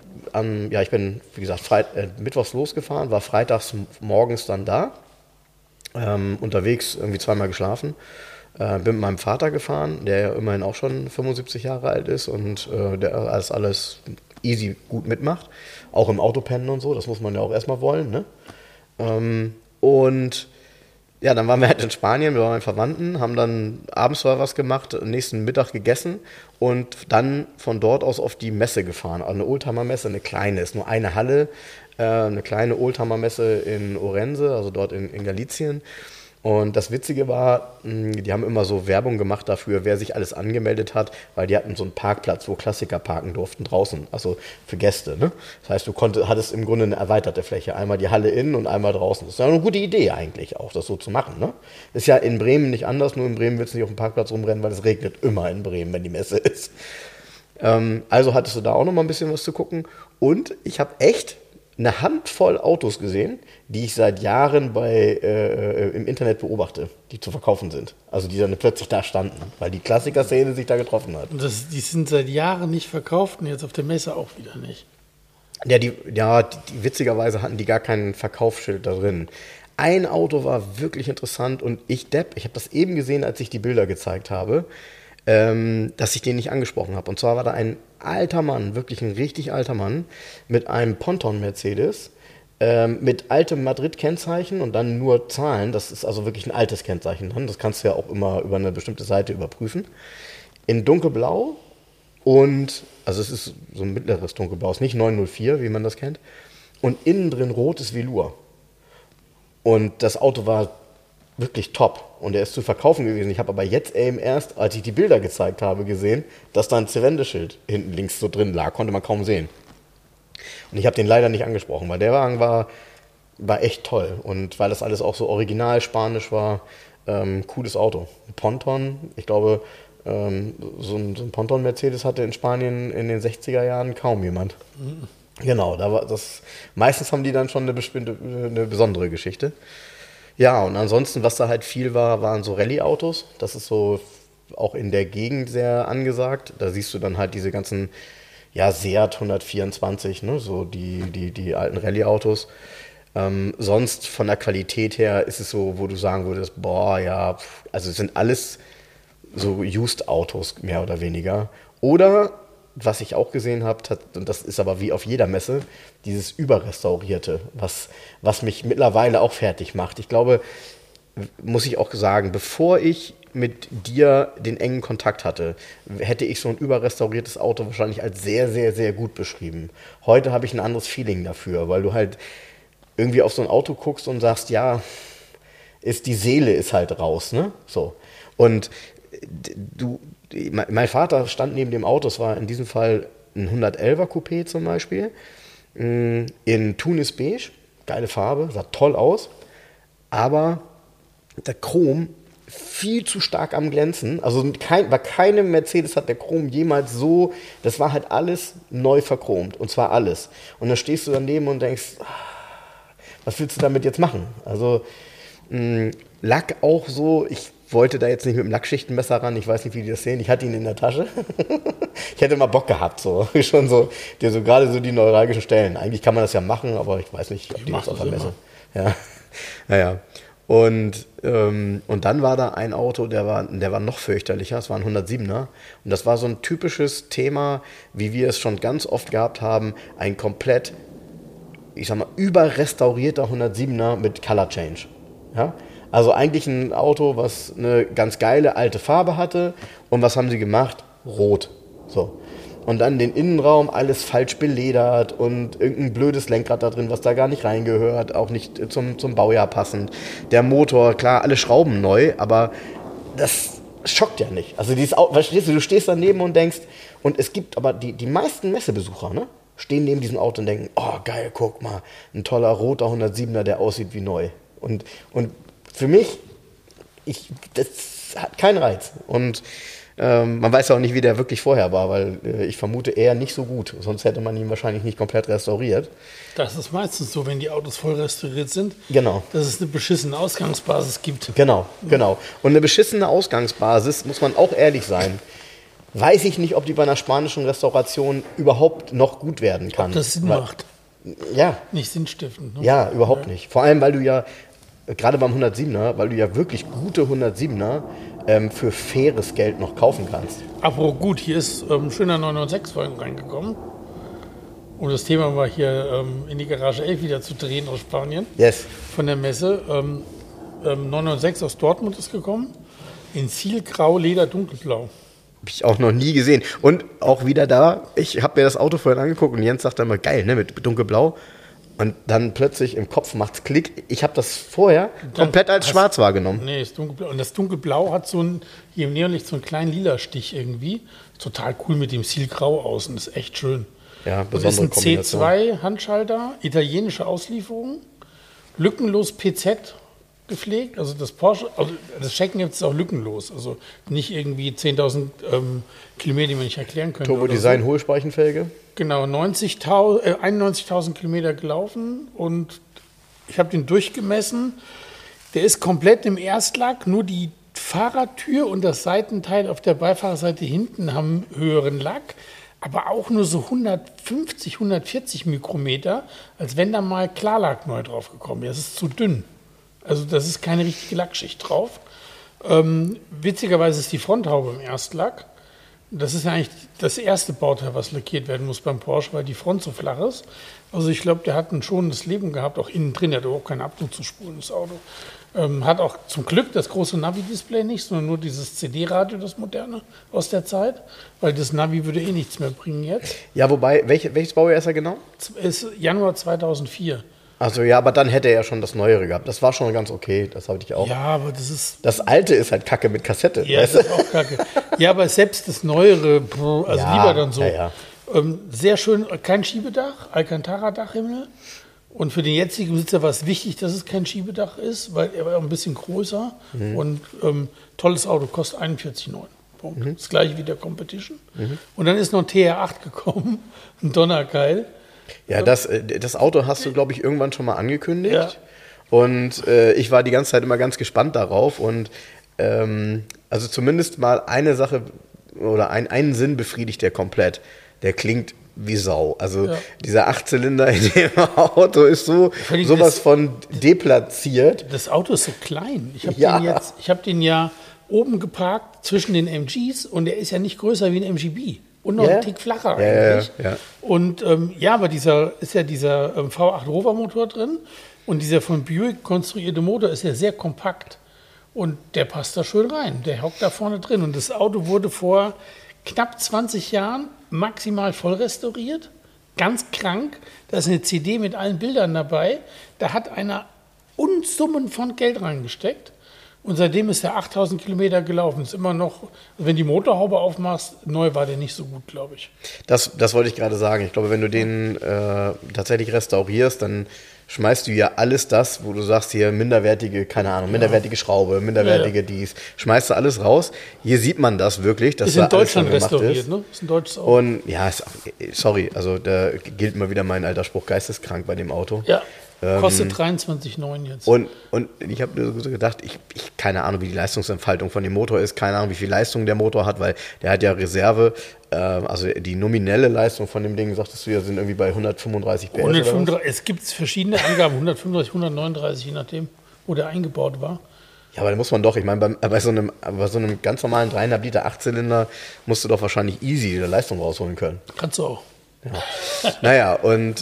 wie gesagt, mittwochs losgefahren, war freitags morgens dann da, unterwegs irgendwie 2-mal geschlafen. Bin mit meinem Vater gefahren, der ja immerhin auch schon 75 Jahre alt ist und der alles easy gut mitmacht. Auch im Autopennen und so, das muss man ja auch erstmal wollen. Ne? Und ja, dann waren wir halt in Spanien mit meinen Verwandten, haben dann abends was gemacht, nächsten Mittag gegessen und dann von dort aus auf die Messe gefahren. Also eine Oldtimer-Messe, eine kleine, ist nur eine Halle, eine kleine Oldtimer-Messe in Orense, also dort in Galicien. Und das Witzige war, die haben immer so Werbung gemacht dafür, wer sich alles angemeldet hat, weil die hatten so einen Parkplatz, wo Klassiker parken durften draußen, also für Gäste. Ne? Das heißt, hattest im Grunde eine erweiterte Fläche, einmal die Halle innen und einmal draußen. Das ist ja eine gute Idee eigentlich auch, das so zu machen. Ne? Ist ja in Bremen nicht anders, nur in Bremen willst du nicht auf dem Parkplatz rumrennen, weil es regnet immer in Bremen, wenn die Messe ist. Also hattest du da auch noch mal ein bisschen was zu gucken. Und ich habe echt eine Handvoll Autos gesehen, die ich seit Jahren im Internet beobachte, die zu verkaufen sind. Also die dann plötzlich da standen, weil die Klassiker-Szene sich da getroffen hat. Und die sind seit Jahren nicht verkauft und jetzt auf der Messe auch wieder nicht. Ja, witzigerweise hatten die gar kein Verkaufsschild da drin. ein Auto war wirklich interessant und ich habe das eben gesehen, als ich die Bilder gezeigt habe, dass ich den nicht angesprochen habe. Und zwar war da ein alter Mann, wirklich ein richtig alter Mann, mit einem Ponton-Mercedes, mit altem Madrid-Kennzeichen und dann nur Zahlen. Das ist also wirklich ein altes Kennzeichen dann. Das kannst du ja auch immer über eine bestimmte Seite überprüfen. In dunkelblau und, also es ist so ein mittleres dunkelblau, ist nicht 904, wie man das kennt. Und innen drin rotes Velour. Und das Auto war wirklich top. Und er ist zu verkaufen gewesen. Ich habe aber jetzt eben erst, als ich die Bilder gezeigt habe, gesehen, dass da ein Zerwendeschild hinten links so drin lag. Konnte man kaum sehen. Und ich habe den leider nicht angesprochen, weil der Wagen war echt toll. Und weil das alles auch so original spanisch war, cooles Auto. Ein Ponton, ich glaube, so ein Ponton-Mercedes hatte in Spanien in den 60er Jahren kaum jemand. Mhm. Genau, da war das. Meistens haben die dann schon eine besondere Geschichte. Ja, und ansonsten, was da halt viel war, waren so Rallye-Autos. Das ist so auch in der Gegend sehr angesagt. Da siehst du dann halt diese ganzen, ja, Seat 124, ne, so die alten Rallye-Autos. Sonst von der Qualität her ist es so, wo du sagen würdest, boah, ja, also es sind alles so Used-Autos, mehr oder weniger. Oder, was ich auch gesehen habe, und das ist aber wie auf jeder Messe, dieses Überrestaurierte, was mich mittlerweile auch fertig macht. Ich glaube, muss ich auch sagen, bevor ich mit dir den engen Kontakt hatte, hätte ich so ein überrestauriertes Auto wahrscheinlich als sehr, sehr, sehr gut beschrieben. Heute habe ich ein anderes Feeling dafür, weil du halt irgendwie auf so ein Auto guckst und sagst, ja, die Seele ist halt raus, ne? So. Und mein Vater stand neben dem Auto, es war in diesem Fall ein 111er Coupé zum Beispiel, in Tunis Beige, geile Farbe, sah toll aus, aber der Chrom viel zu stark am Glänzen, also bei keinem Mercedes hat der Chrom jemals so, das war halt alles neu verchromt, und zwar alles. Und dann stehst du daneben und denkst, was willst du damit jetzt machen? Also Lack auch so, ich wollte da jetzt nicht mit dem Lackschichtenmesser ran, ich weiß nicht, wie die das sehen, ich hatte ihn in der Tasche. Ich hätte mal Bock gehabt, so schon so, gerade so die neuralgischen Stellen. Eigentlich kann man das ja machen, aber ich weiß nicht, ob die das auf der Messe. Ja, naja. Und dann war da ein Auto, der war noch fürchterlicher, es war ein 107er. Und das war so ein typisches Thema, wie wir es schon ganz oft gehabt haben, ein komplett, ich sag mal, überrestaurierter 107er mit Color Change. Ja? Also eigentlich ein Auto, was eine ganz geile alte Farbe hatte. Und was haben sie gemacht? Rot. So. Und dann den Innenraum, alles falsch beledert und irgendein blödes Lenkrad da drin, was da gar nicht reingehört, auch nicht zum Baujahr passend. Der Motor, klar, alle Schrauben neu, aber das schockt ja nicht. Also verstehst du stehst daneben und denkst, und es gibt aber die meisten Messebesucher, ne, stehen neben diesem Auto und denken, oh geil, guck mal, ein toller roter 107er, der aussieht wie neu. Und für mich, das hat keinen Reiz. Und man weiß ja auch nicht, wie der wirklich vorher war, weil ich vermute eher nicht so gut. Sonst hätte man ihn wahrscheinlich nicht komplett restauriert. Das ist meistens so, wenn die Autos voll restauriert sind, genau, dass es eine beschissene Ausgangsbasis gibt. Genau. Und eine beschissene Ausgangsbasis, muss man auch ehrlich sein, weiß ich nicht, ob die bei einer spanischen Restauration überhaupt noch gut werden kann. Ob das Sinn macht. Ja. Nicht sinnstiftend. Ne? Ja, überhaupt nicht. Vor allem, weil du ja, gerade beim 107er, weil du ja wirklich gute 107er für faires Geld noch kaufen kannst. Aber gut, hier ist schöner 996-Wagen reingekommen. Und das Thema war hier in die Garage 11 wieder zu drehen aus Spanien. Yes. Von der Messe. 996 aus Dortmund ist gekommen. In Zielgrau, Leder, dunkelblau. Habe ich auch noch nie gesehen. Und auch wieder da, ich habe mir das Auto vorhin angeguckt und Jens sagt dann mal, geil, ne, mit dunkelblau. Und dann plötzlich im Kopf macht's Klick. Ich habe das vorher komplett als schwarz wahrgenommen. Nee, ist dunkelblau. Und das dunkelblau hat hier im Neonlicht so einen kleinen lila Stich irgendwie. Total cool mit dem Zielgrau außen. Das ist echt schön. Ja, besondere Kombination. Das ist ein C2-Handschalter, italienische Auslieferung, lückenlos PZ gepflegt. Also das Porsche, also das Checken gibt es auch lückenlos. Also nicht irgendwie 10.000 Kilometer, die man nicht erklären könnte. Turbo Design, so. Hohlspeichenfelge. Genau, 91.000 Kilometer gelaufen und ich habe den durchgemessen. Der ist komplett im Erstlack, nur die Fahrertür und das Seitenteil auf der Beifahrerseite hinten haben höheren Lack, aber auch nur so 150, 140 Mikrometer, als wenn da mal Klarlack neu drauf gekommen wäre. Das ist zu dünn. Also das ist keine richtige Lackschicht drauf. Witzigerweise ist die Fronthaube im Erstlack. Das ist ja eigentlich das erste Bauteil, was lackiert werden muss beim Porsche, weil die Front so flach ist. Also ich glaube, der hat ein schonendes Leben gehabt, auch innen drin. Der hat überhaupt keine Abnutzungsspuren, das Auto. Hat auch zum Glück das große Navi-Display nicht, sondern nur dieses CD-Radio, das moderne aus der Zeit. Weil das Navi würde eh nichts mehr bringen jetzt. Ja, wobei, welches Baujahr ist er genau? Ist Januar 2004. Also ja, aber dann hätte er ja schon das Neuere gehabt. Das war schon ganz okay, das habe ich auch. Ja, aber das ist... Das Alte ist halt Kacke mit Kassette. Ja, das ist auch Kacke. Ja, aber selbst das Neuere, also Ja, lieber dann so. ja. Sehr schön, kein Schiebedach, Alcantara-Dachhimmel. Und für den jetzigen Besitzer war es wichtig, dass es kein Schiebedach ist, weil er war ein bisschen größer. Und tolles Auto, kostet 41,9. Punkt. Das gleiche wie der Competition. Und dann ist noch ein TR8 gekommen, ein Donnergeil. Ja, das Auto hast du, glaube ich, irgendwann schon mal angekündigt. Ja. Und ich war die ganze Zeit immer ganz gespannt darauf. Und also zumindest mal eine Sache oder einen Sinn befriedigt der komplett. Der klingt wie Sau. Also dieser 8-Zylinder in dem Auto ist sowas von deplatziert. Das Auto ist so klein. Ich habe den ja oben geparkt zwischen den MGs und der ist ja nicht größer wie ein MGB. Und noch einen Tick flacher eigentlich. Ja. Und aber dieser V8 Rover Motor drin und dieser von Buick konstruierte Motor ist ja sehr kompakt. Und der passt da schön rein. Der hockt da vorne drin. Und das Auto wurde vor knapp 20 Jahren maximal voll restauriert. Ganz krank. Da ist eine CD mit allen Bildern dabei. Da hat einer Unsummen von Geld reingesteckt. Und seitdem ist er 8000 Kilometer gelaufen. Ist immer noch, wenn die Motorhaube aufmachst, neu war der nicht so gut, glaube ich. Das wollte ich gerade sagen. Ich glaube, wenn du den tatsächlich restaurierst, dann schmeißt du ja alles das, wo du sagst, hier minderwertige, keine Ahnung, minderwertige Schraube, minderwertige dies, schmeißt du alles raus. Hier sieht man das wirklich, dass ist in da Deutschland alles restauriert, ist. ne? Ist ein deutsches Auto. Und ja, sorry, also da gilt immer wieder mein alter Spruch, geisteskrank bei dem Auto. Ja. Kostet 23,9 jetzt. Und ich habe so gedacht, ich keine Ahnung, wie die Leistungsentfaltung von dem Motor ist, keine Ahnung, wie viel Leistung der Motor hat, weil der hat ja Reserve, also die nominelle Leistung von dem Ding, sagtest du ja, sind irgendwie bei 135 PS 135, oder was? es gibt verschiedene Angaben, 135, 139, je nachdem, wo der eingebaut war. Ja, aber da muss man doch, ich meine, bei so einem ganz normalen 3,5 Liter 8-Zylinder musst du doch wahrscheinlich easy die Leistung rausholen können. Kannst du auch. Ja. Naja,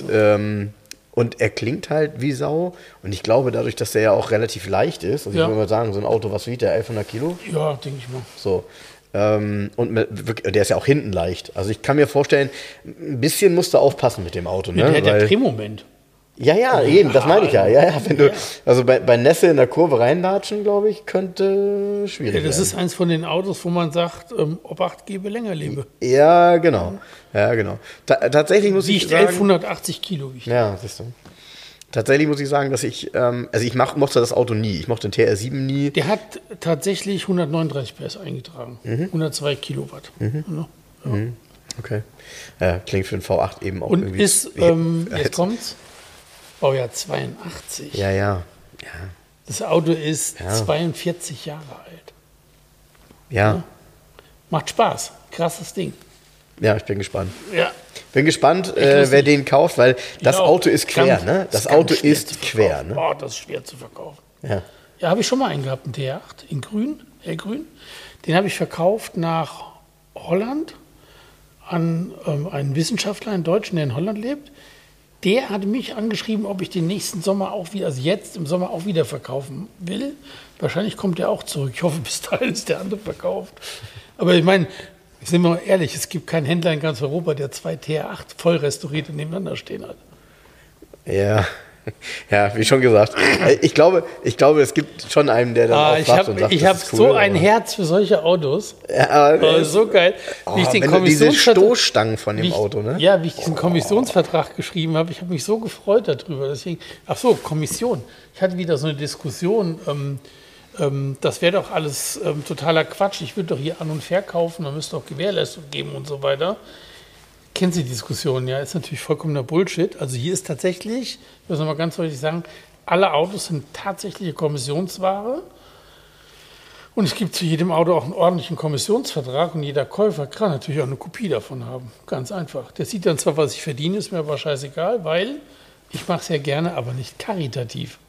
und er klingt halt wie Sau. Und ich glaube, dadurch, dass der ja auch relativ leicht ist, also ich würde mal sagen, so ein Auto, was wiegt der, 1100 Kilo? Ja, denke ich mal. So. Und der ist ja auch hinten leicht. Also ich kann mir vorstellen, ein bisschen musst du aufpassen mit dem Auto. Ne? Der hat ja Drehmoment. Ja, eben, das meine ich ja. Ja, wenn du, also bei Nässe in der Kurve reinlatschen, glaube ich, könnte schwierig werden. Das ist eins von den Autos, wo man sagt, ob 8 gebe, länger lebe. Ja, genau. Tatsächlich muss ich sagen... Wiegt 1180 Kilo. Ja, siehst du. Tatsächlich muss ich sagen, dass ich mochte das Auto nie. Ich mochte den TR7 nie. Der hat tatsächlich 139 PS eingetragen. 102 Kilowatt. Ja. Okay. Ja, klingt für den V8 eben auch und irgendwie... ist, jetzt kommt's, Baujahr 82. Ja. Das Auto ist 42 Jahre alt. Ja. Macht Spaß. Krasses Ding. Ja, ich bin gespannt. Ja. Bin gespannt, wer den kauft, weil das Auto ist quer, ne? Das Auto ist quer, ne? Boah, das ist schwer zu verkaufen. Ja. Ja, habe ich schon mal einen gehabt, einen TR8 in grün, hellgrün. Den habe ich verkauft nach Holland an einen Wissenschaftler, einen Deutschen, der in Holland lebt. Der hatte mich angeschrieben, ob ich den nächsten Sommer auch wieder, also jetzt im Sommer auch wieder verkaufen will. Wahrscheinlich kommt der auch zurück. Ich hoffe, bis dahin ist der andere verkauft. Aber ich meine, sind wir mal ehrlich, es gibt keinen Händler in ganz Europa, der 2 TR8 voll restaurierte nebeneinander stehen hat. Ja, wie schon gesagt. Ich glaube, es gibt schon einen, der dann aufwacht und sagt, ich habe cool, so ein Herz für solche Autos. Ja, so geil. Wie ich den diese Stoßstangen von dem Auto, ne? Ja, wie ich diesen Kommissionsvertrag geschrieben habe, ich habe mich so gefreut darüber. Deswegen, Kommission. Ich hatte wieder so eine Diskussion, das wäre doch alles totaler Quatsch. Ich würde doch hier an- und verkaufen, da müsste auch Gewährleistung geben und so weiter. Kennen Sie die Diskussion? Ja, ist natürlich vollkommener Bullshit. Also hier ist tatsächlich, ich muss noch mal ganz deutlich sagen, alle Autos sind tatsächliche Kommissionsware. Und es gibt zu jedem Auto auch einen ordentlichen Kommissionsvertrag und jeder Käufer kann natürlich auch eine Kopie davon haben. Ganz einfach. Der sieht dann zwar, was ich verdiene, ist mir aber scheißegal, weil ich mache es ja gerne, aber nicht karitativ.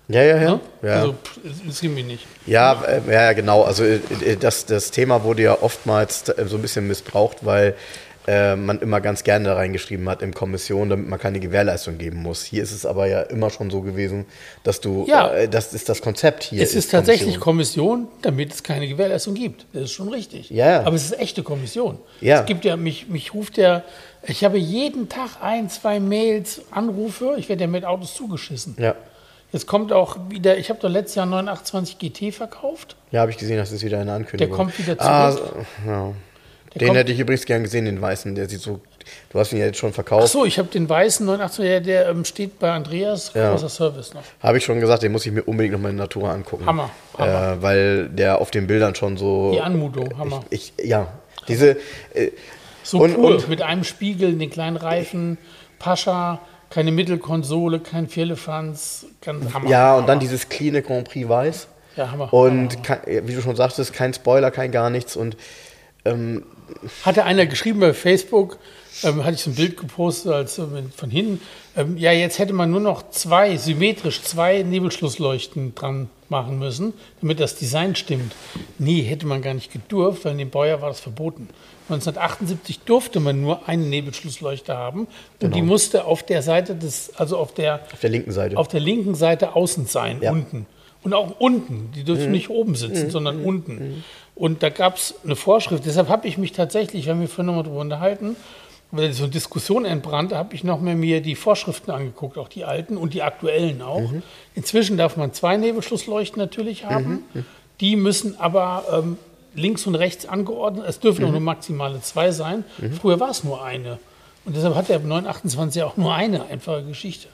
Ja. Ne? Also, das ging mir nicht. Ja, genau. Also das Thema wurde ja oftmals so ein bisschen missbraucht, weil man immer ganz gerne da reingeschrieben hat in Kommission, damit man keine Gewährleistung geben muss. Hier ist es aber ja immer schon so gewesen, dass du, das ist das Konzept hier. Es ist tatsächlich Kommission, damit es keine Gewährleistung gibt. Das ist schon richtig. Ja. Aber es ist echte Kommission. Ja. Es gibt ja, mich ruft ja, ich habe jeden Tag 1, 2 Mails, Anrufe, ich werde ja mit Autos zugeschissen. Ja. Jetzt kommt auch wieder, ich habe doch letztes Jahr 928 GT verkauft. Ja, habe ich gesehen, das ist wieder eine Ankündigung. Der kommt wieder zurück. Ja. Den hätte ich übrigens gern gesehen, den weißen. Der sieht so, du hast ihn ja jetzt schon verkauft. Ach so, ich habe den weißen 928, der steht bei Andreas, großer Service noch. Habe ich schon gesagt, den muss ich mir unbedingt noch mal in Natur angucken. Hammer. Weil der auf den Bildern schon so... Die Anmutung, Hammer. Diese... so cool, mit einem Spiegel, den kleinen Reifen, Pascha, keine Mittelkonsole, kein Vierlefanz, ganz Hammer. Ja, und dann dieses cleane Grand Prix weiß. Ja, Hammer. Und wie du schon sagtest, kein Spoiler, kein gar nichts. Und hatte einer geschrieben bei Facebook, hatte ich so ein Bild gepostet als von hinten, jetzt hätte man nur noch symmetrisch zwei Nebelschlussleuchten dran machen müssen, damit das Design stimmt. Nee, hätte man gar nicht gedurft, weil in dem Baujahr war das verboten. 1978 durfte man nur eine Nebelschlussleuchte haben und die musste auf der Seite auf der linken Seite. Auf der linken Seite außen sein, unten. Und auch unten. Die dürfen nicht oben sitzen, sondern unten. Und da gab es eine Vorschrift. Deshalb habe ich mich tatsächlich, wir haben vorhin nochmal drüber unterhalten, weil so eine Diskussion entbrannte, habe ich noch mehr mir die Vorschriften angeguckt, auch die alten und die aktuellen auch. Inzwischen darf man 2 Nebelschlussleuchten natürlich haben. Die müssen aber links und rechts angeordnet. Es dürfen auch nur maximale 2 sein. Früher war es nur eine. Und deshalb hat der 928 auch nur eine einfache Geschichte.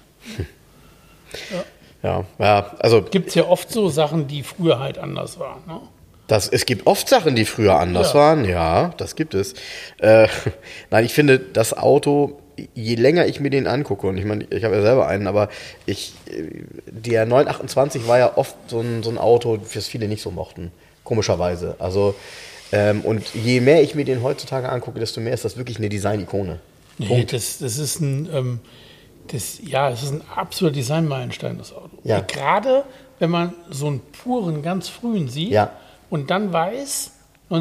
Ja, also... Gibt es ja oft so Sachen, die früher halt anders waren, ne? Es gibt oft Sachen, die früher anders waren. Ja, das gibt es. Nein, ich finde, das Auto, je länger ich mir den angucke, und ich meine, ich habe ja selber einen, aber der 928 war ja oft so ein Auto, das viele nicht so mochten. Komischerweise. Also, und je mehr ich mir den heutzutage angucke, desto mehr ist das wirklich eine Design-Ikone. Nee, das ist ein absoluter Designmeilenstein, das Auto. Ja. Gerade wenn man so einen puren, ganz frühen sieht und dann weiß,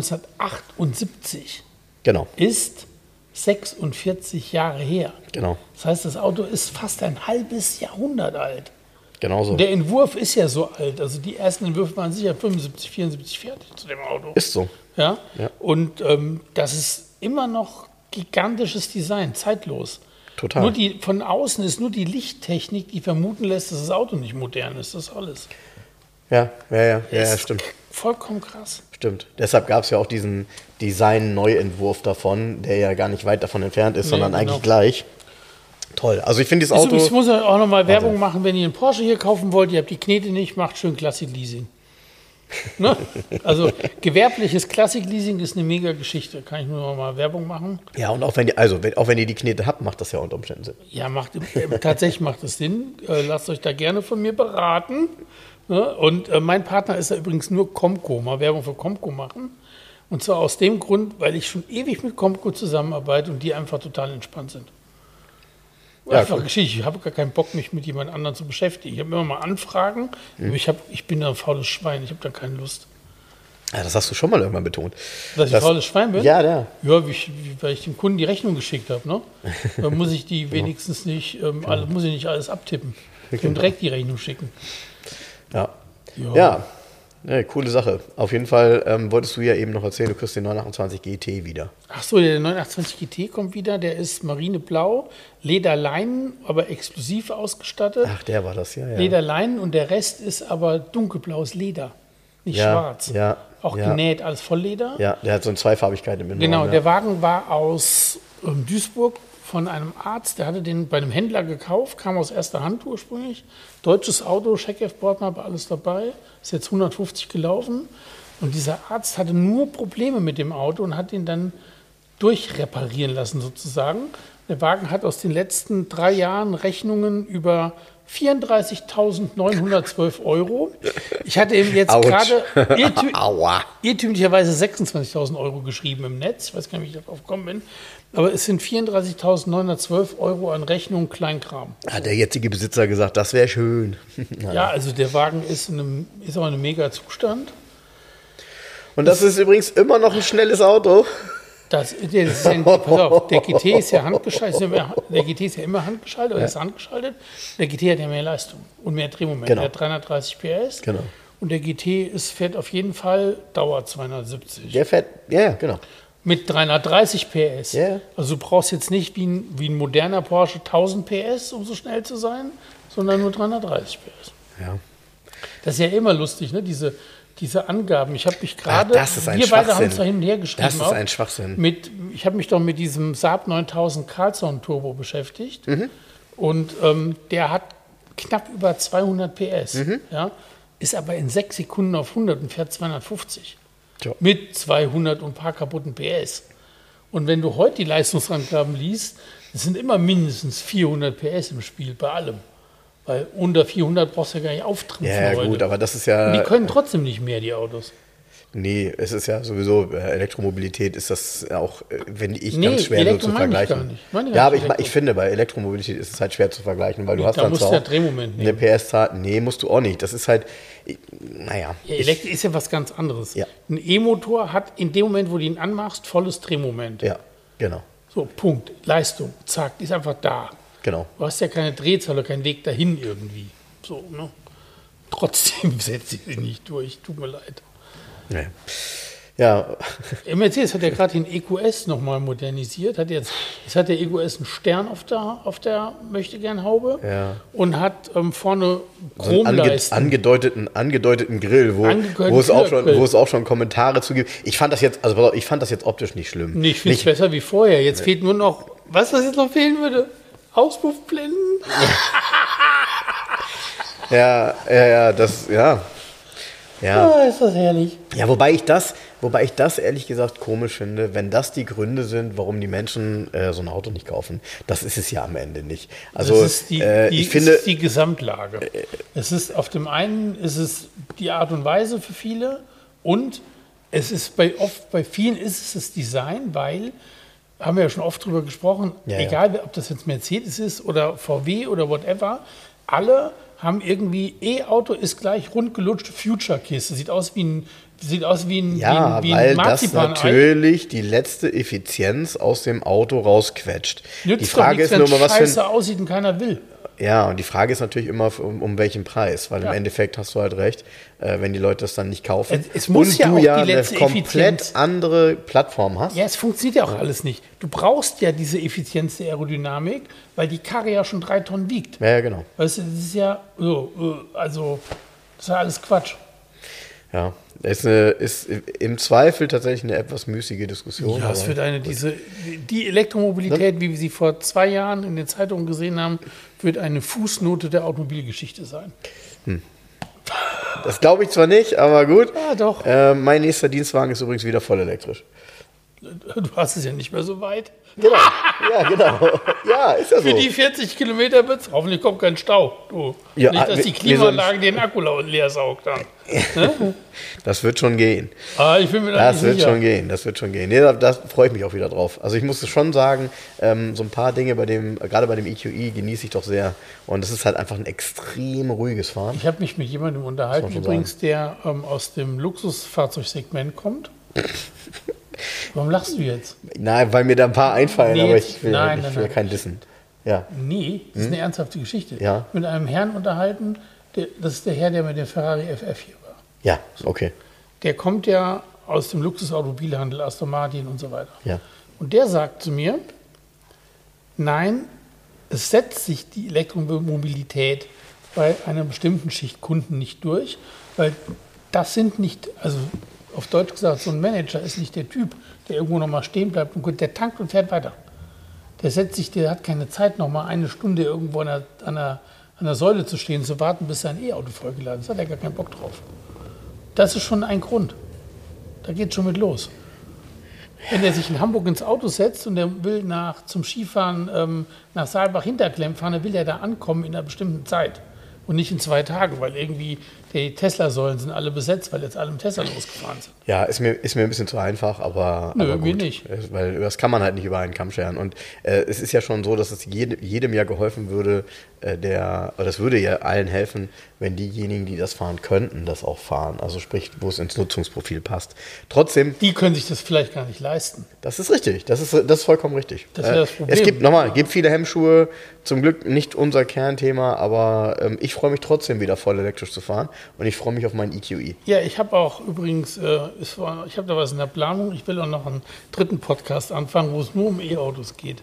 1978 ist 46 Jahre her. Genau. Das heißt, das Auto ist fast ein halbes Jahrhundert alt. Genau so. Und der Entwurf ist ja so alt. Also die ersten Entwürfe waren sicher 75, 74 fertig zu dem Auto. Ist so. Ja. Und das ist immer noch gigantisches Design, zeitlos. Total. Von außen ist nur die Lichttechnik, die vermuten lässt, dass das Auto nicht modern ist. Das ist alles. Ja, stimmt. Vollkommen krass. Stimmt. Deshalb gab es ja auch diesen Design-Neuentwurf davon, der ja gar nicht weit davon entfernt ist, sondern eigentlich gleich. Toll. Also ich finde das Auto... Ich muss auch nochmal Werbung machen, wenn ihr einen Porsche hier kaufen wollt, ihr habt die Knete nicht, macht schön Classic-Leasing. Ne? Also gewerbliches Classic-Leasing ist eine mega Geschichte. Kann ich nur noch mal Werbung machen? Ja, und auch wenn ihr die Knete habt, macht das ja unter Umständen Sinn. Ja, tatsächlich macht es Sinn. Lasst euch da gerne von mir beraten. Ne? Und mein Partner ist da übrigens nur Comco, mal Werbung für Comco machen. Und zwar aus dem Grund, weil ich schon ewig mit Comco zusammenarbeite und die einfach total entspannt sind. Einfach Geschichte. Ich habe gar keinen Bock, mich mit jemand anderem zu beschäftigen. Ich habe immer mal Anfragen, aber ich bin da ein faules Schwein. Ich habe da keine Lust. Ja, das hast du schon mal irgendwann betont. Dass ich ein faules Schwein bin? Ja. Ja, weil ich dem Kunden die Rechnung geschickt habe. Ne? Da muss ich die wenigstens nicht, muss ich nicht alles abtippen. Ich kann direkt die Rechnung schicken. Ja, coole Sache. Auf jeden Fall wolltest du ja eben noch erzählen, du kriegst den 928 GT wieder. Ach so, der 928 GT kommt wieder. Der ist marineblau, Lederleinen, aber exklusiv ausgestattet. Ach, der war das, ja. Lederleinen und der Rest ist aber dunkelblaues Leder, nicht schwarz. Ja. Auch genäht, alles Vollleder. Ja, der hat so eine Zweifarbigkeit im Inneren. Genau, der Wagen war aus Duisburg von einem Arzt, der hatte den bei einem Händler gekauft, kam aus erster Hand ursprünglich. Deutsches Auto, Scheckheft, Bordmappe, alles dabei. Ist jetzt 150 gelaufen. Und dieser Arzt hatte nur Probleme mit dem Auto und hat ihn dann durchreparieren lassen sozusagen. Der Wagen hat aus den letzten 3 Jahren Rechnungen über 34.912 Euro. Ich hatte eben jetzt gerade irrtümlicherweise 26.000 Euro geschrieben im Netz. Ich weiß gar nicht, wie ich darauf gekommen bin. Aber es sind 34.912 Euro an Rechnung Kleinkram. Hat der jetzige Besitzer gesagt, das wäre schön. Ja, also der Wagen ist auch in einem mega Zustand. Und das ist übrigens immer noch ein schnelles Auto. Pass auf, der GT ist ja handgeschaltet. Der GT ist ja immer handgeschaltet, oder ist handgeschaltet. Der GT hat ja mehr Leistung und mehr Drehmoment. Genau. Der hat 330 PS. Genau. Und der GT fährt auf jeden Fall Dauer 270. Der fährt, ja, genau. Mit 330 PS. Ja. Also du brauchst jetzt nicht wie ein moderner Porsche 1000 PS, um so schnell zu sein, sondern nur 330 PS. Ja. Das ist ja immer lustig, ne? Diese Angaben. Ich habe mich gerade, wir beide haben es da hin und her geschrieben. Das ist ein Schwachsinn. Ich habe mich doch mit diesem Saab 9000 Carlsson Turbo beschäftigt. Und der hat knapp über 200 PS. Ja, ist aber in 6 Sekunden auf 100 und fährt 250. Ja. Mit 200 und ein paar kaputten PS. Und wenn du heute die Leistungsangaben liest, es sind immer mindestens 400 PS im Spiel, bei allem. Weil unter 400 brauchst du ja gar nicht auftrimmen. Ja, gut, aber das ist ja... Und die können trotzdem nicht mehr, die Autos. Nee, es ist ja sowieso, Elektromobilität ist das auch, ganz schwer nur zu vergleichen. Ja, aber ich finde, bei Elektromobilität ist es halt schwer zu vergleichen, weil du hast dann zwar Drehmoment eine PS-Zahl, nee, musst du auch nicht. Das ist halt, naja. Ja, Elektro ist ja was ganz anderes. Ja. Ein E-Motor hat in dem Moment, wo du ihn anmachst, volles Drehmoment. Ja, genau. So, Punkt. Leistung, zack, die ist einfach da. Genau. Du hast ja keine Drehzahl oder keinen Weg dahin irgendwie. So, ne? Trotzdem setzt sie sich nicht durch, tut mir leid. Nee. Ja. Mercedes hat ja gerade den EQS nochmal modernisiert. Jetzt hat der EQS einen Stern auf der Möchtegern-Haube und hat vorne Chromleisten. Angedeuteten Grill, wo es auch schon Kommentare zu gibt. Ich fand das jetzt optisch nicht schlimm. Nee, ich finde es besser wie vorher. Jetzt fehlt nur noch, was jetzt noch fehlen würde? Auspuffblenden? Ja, ist das herrlich. Ja, wobei ich das ehrlich gesagt komisch finde, wenn das die Gründe sind, warum die Menschen so ein Auto nicht kaufen. Das ist es ja am Ende nicht. Also das ist die Gesamtlage. Es ist auf dem einen ist es die Art und Weise für viele und es ist bei vielen ist es das Design, weil haben wir ja schon oft drüber gesprochen, egal ob das jetzt Mercedes ist oder VW oder whatever, alle haben irgendwie, E-Auto ist gleich rundgelutschte Future-Kiste. Sieht aus wie ein weil das natürlich die letzte Effizienz aus dem Auto rausquetscht. Die Frage ist nur mal, was Scheiße aussieht und keiner will. Ja, und die Frage ist natürlich immer, um welchen Preis, weil im Endeffekt hast du halt recht, wenn die Leute das dann nicht kaufen es muss und ja du auch ja die eine letzte komplett andere Plattform hast. Ja, es funktioniert ja auch alles nicht. Du brauchst ja diese Effizienz der Aerodynamik, weil die Karre ja schon 3 Tonnen wiegt. Ja, genau. Weißt du, das ist ja, das ist ja alles Quatsch. Ja, es ist im Zweifel tatsächlich eine etwas müßige Diskussion. Ja, es wird die Elektromobilität, wie wir sie vor 2 Jahren in den Zeitungen gesehen haben, wird eine Fußnote der Automobilgeschichte sein. Das glaube ich zwar nicht, aber gut. Ja, doch. Mein nächster Dienstwagen ist übrigens wieder voll elektrisch. Du hast es ja nicht mehr so weit. Genau, ja, genau. Ja, ist ja so. Für die 40 Kilometer wird es, hoffentlich kommt kein Stau. Ja, nicht, dass die Klimaanlage den Akku leer saugt dann. Das wird schon gehen. Ich bin mir da nicht sicher. Das wird schon gehen. Nee, da freue ich mich auch wieder drauf. Also ich muss schon sagen, so ein paar Dinge gerade bei dem EQE genieße ich doch sehr. Und es ist halt einfach ein extrem ruhiges Fahren. Ich habe mich mit jemandem unterhalten, übrigens, der aus dem Luxusfahrzeugsegment kommt. Warum lachst du jetzt? Nein, weil mir da ein paar einfallen, aber ich will keinen dissen. Ja. Nee, das ist eine ernsthafte Geschichte. Ja. Mit einem Herrn unterhalten, das ist der Herr, der mit dem Ferrari FF hier war. Ja, okay. Der kommt ja aus dem Luxusautomobilhandel, Aston Martin und so weiter. Ja. Und der sagt zu mir, nein, es setzt sich die Elektromobilität bei einer bestimmten Schicht Kunden nicht durch, weil das sind nicht, also auf Deutsch gesagt, so ein Manager ist nicht der Typ, der irgendwo nochmal stehen bleibt und der tankt und fährt weiter. Der hat keine Zeit, nochmal 1 Stunde irgendwo an der Säule zu stehen, zu warten, bis sein E-Auto vollgeladen ist. Da hat er gar keinen Bock drauf. Das ist schon ein Grund. Da geht es schon mit los. Wenn er sich in Hamburg ins Auto setzt und der will zum Skifahren nach Saalbach-Hinterklemm fahren, dann will er da ankommen in einer bestimmten Zeit. Und nicht in 2 Tagen, weil irgendwie die Tesla-Säulen sind alle besetzt, weil jetzt alle im Tesla losgefahren sind. Ja, ist mir ein bisschen zu einfach, aber Nö, mir gut. nicht. Weil das kann man halt nicht über einen Kamm scheren. Und es ist ja schon so, dass es jedem ja geholfen würde, das würde ja allen helfen, wenn diejenigen, die das fahren könnten, das auch fahren. Also sprich, wo es ins Nutzungsprofil passt. Trotzdem. Die können sich das vielleicht gar nicht leisten. Das ist richtig. Das ist vollkommen richtig. Das ist das Problem. Es gibt viele Hemmschuhe. Zum Glück nicht unser Kernthema, aber ich freue mich trotzdem wieder voll elektrisch zu fahren. Und ich freue mich auf meinen EQE. Ja, ich habe auch übrigens, ich habe da was in der Planung. Ich will auch noch einen 3. Podcast anfangen, wo es nur um E-Autos geht.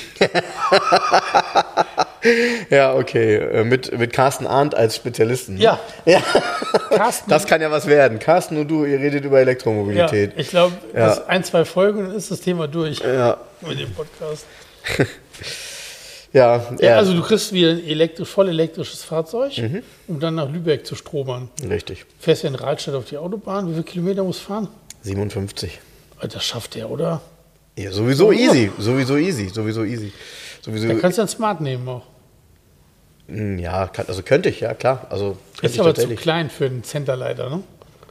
Ja, okay. Mit Carsten Arndt als Spezialisten. Ja. Carsten, das kann ja was werden. Carsten und du, ihr redet über Elektromobilität. Ja, ich glaube, 1, 2 Folgen, dann ist das Thema durch mit dem Podcast. Ja, also du kriegst wieder ein voll elektrisches Fahrzeug, um dann nach Lübeck zu stromern. Richtig. Fährst ja in Rahlstedt auf die Autobahn. Wie viele Kilometer musst du fahren? 57. Das schafft der, oder? Ja, sowieso easy. Sowieso Da kannst du ein Smart nehmen auch. Ja, könnte ich, ja klar. Also ist aber zu klein für einen Centerleiter, ne?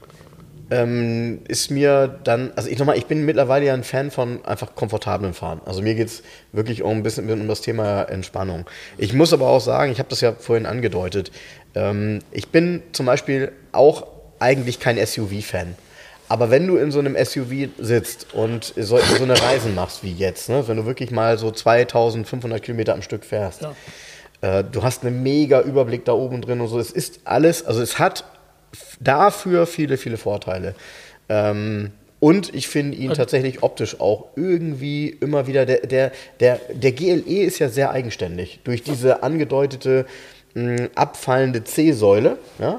Ist mir dann, also ich bin mittlerweile ja ein Fan von einfach komfortablem Fahren. Also mir geht es wirklich ein bisschen um das Thema Entspannung. Ich muss aber auch sagen, ich habe das ja vorhin angedeutet, ich bin zum Beispiel auch eigentlich kein SUV-Fan. Aber wenn du in so einem SUV sitzt und so eine Reisen machst wie jetzt, ne, wenn du wirklich mal so 2500 Kilometer am Stück fährst, du hast einen mega Überblick da oben drin und so, es ist alles, also es hat dafür viele, viele Vorteile. Und ich finde ihn tatsächlich optisch auch irgendwie immer wieder, der GLE ist ja sehr eigenständig. Durch diese angedeutete abfallende C-Säule, ja,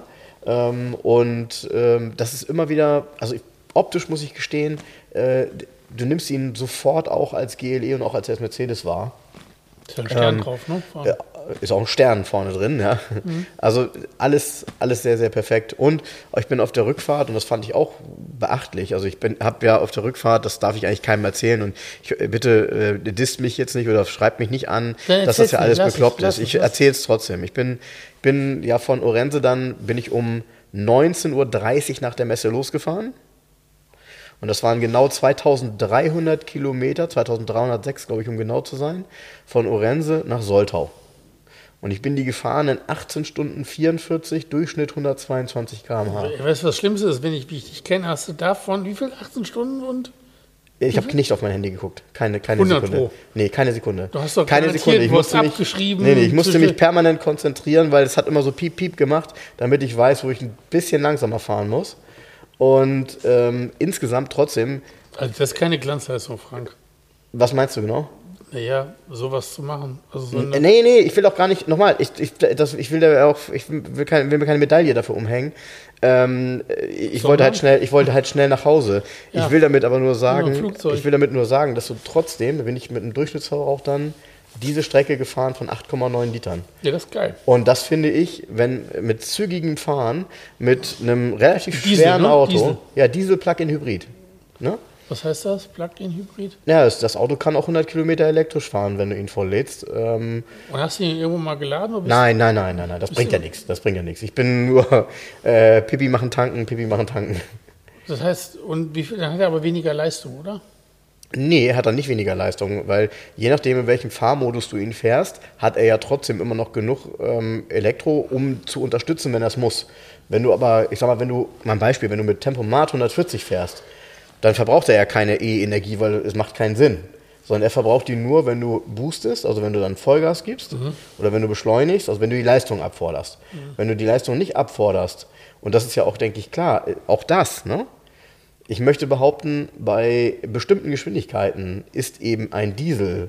das ist immer wieder, also optisch muss ich gestehen, du nimmst ihn sofort auch als GLE und auch als Mercedes wahr. Ist ja ein Stern drauf, ne? Ja, ist auch ein Stern vorne drin, ja. Also alles sehr, sehr perfekt. Und ich bin auf der Rückfahrt, und das fand ich auch beachtlich, also habe ja auf der Rückfahrt, das darf ich eigentlich keinem erzählen, und bitte disst mich jetzt nicht oder schreibt mich nicht an, dass das ja alles bekloppt ist. Ich erzähle es trotzdem. Ich bin ja von Orense bin ich um 19:30 Uhr nach der Messe losgefahren. Und das waren genau 2300 Kilometer, 2306, glaube ich, um genau zu sein, von Orense nach Soltau. Und ich bin die gefahren in 18 Stunden 44, Durchschnitt 122 km/h. Weißt du, was Schlimmste ist, wenn ich dich kenne, hast du davon wie viel? 18 Stunden und? Ich habe nicht auf mein Handy geguckt. Keine Sekunde. Pro. Nee, keine Sekunde. Du hast doch keine Sekunde. Ich musste abgeschrieben. Ich musste mich permanent konzentrieren, weil es hat immer so Piep, Piep gemacht, damit ich weiß, wo ich ein bisschen langsamer fahren muss. Und insgesamt trotzdem... Also das ist keine Glanzleistung, Frank. Was meinst du genau? Naja, sowas zu machen. Also nee, ich will auch gar nicht, nochmal, ich will mir keine Medaille dafür umhängen. Ich wollte halt schnell nach Hause. Ja. Ich will damit aber nur sagen, dass du trotzdem, bin ich mit einem Durchschnittsverbrauch dann diese Strecke gefahren von 8,9 Litern. Ja, das ist geil. Und das finde ich, wenn mit zügigem Fahren, mit einem relativ schweren Auto, Diesel Plug-in-Hybrid, ne? Was heißt das? Plug-in-Hybrid? Ja, das Auto kann auch 100 Kilometer elektrisch fahren, wenn du ihn volllädst. Und hast du ihn irgendwo mal geladen? Oder nein, das bringt ja nichts. Ich bin nur Pipi machen tanken. Das heißt, dann hat er aber weniger Leistung, oder? Nee, hat er nicht weniger Leistung, weil je nachdem, in welchem Fahrmodus du ihn fährst, hat er ja trotzdem immer noch genug Elektro, um zu unterstützen, wenn er es muss. Wenn du aber, wenn du mit Tempomat 140 fährst, dann verbraucht er ja keine E-Energie, weil es macht keinen Sinn. Sondern er verbraucht die nur, wenn du boostest, also wenn du dann Vollgas gibst, oder wenn du beschleunigst, also wenn du die Leistung abforderst. Wenn du die Leistung nicht abforderst, und das ist ja auch, denke ich, klar, auch das, ne? Ich möchte behaupten, bei bestimmten Geschwindigkeiten ist eben ein Diesel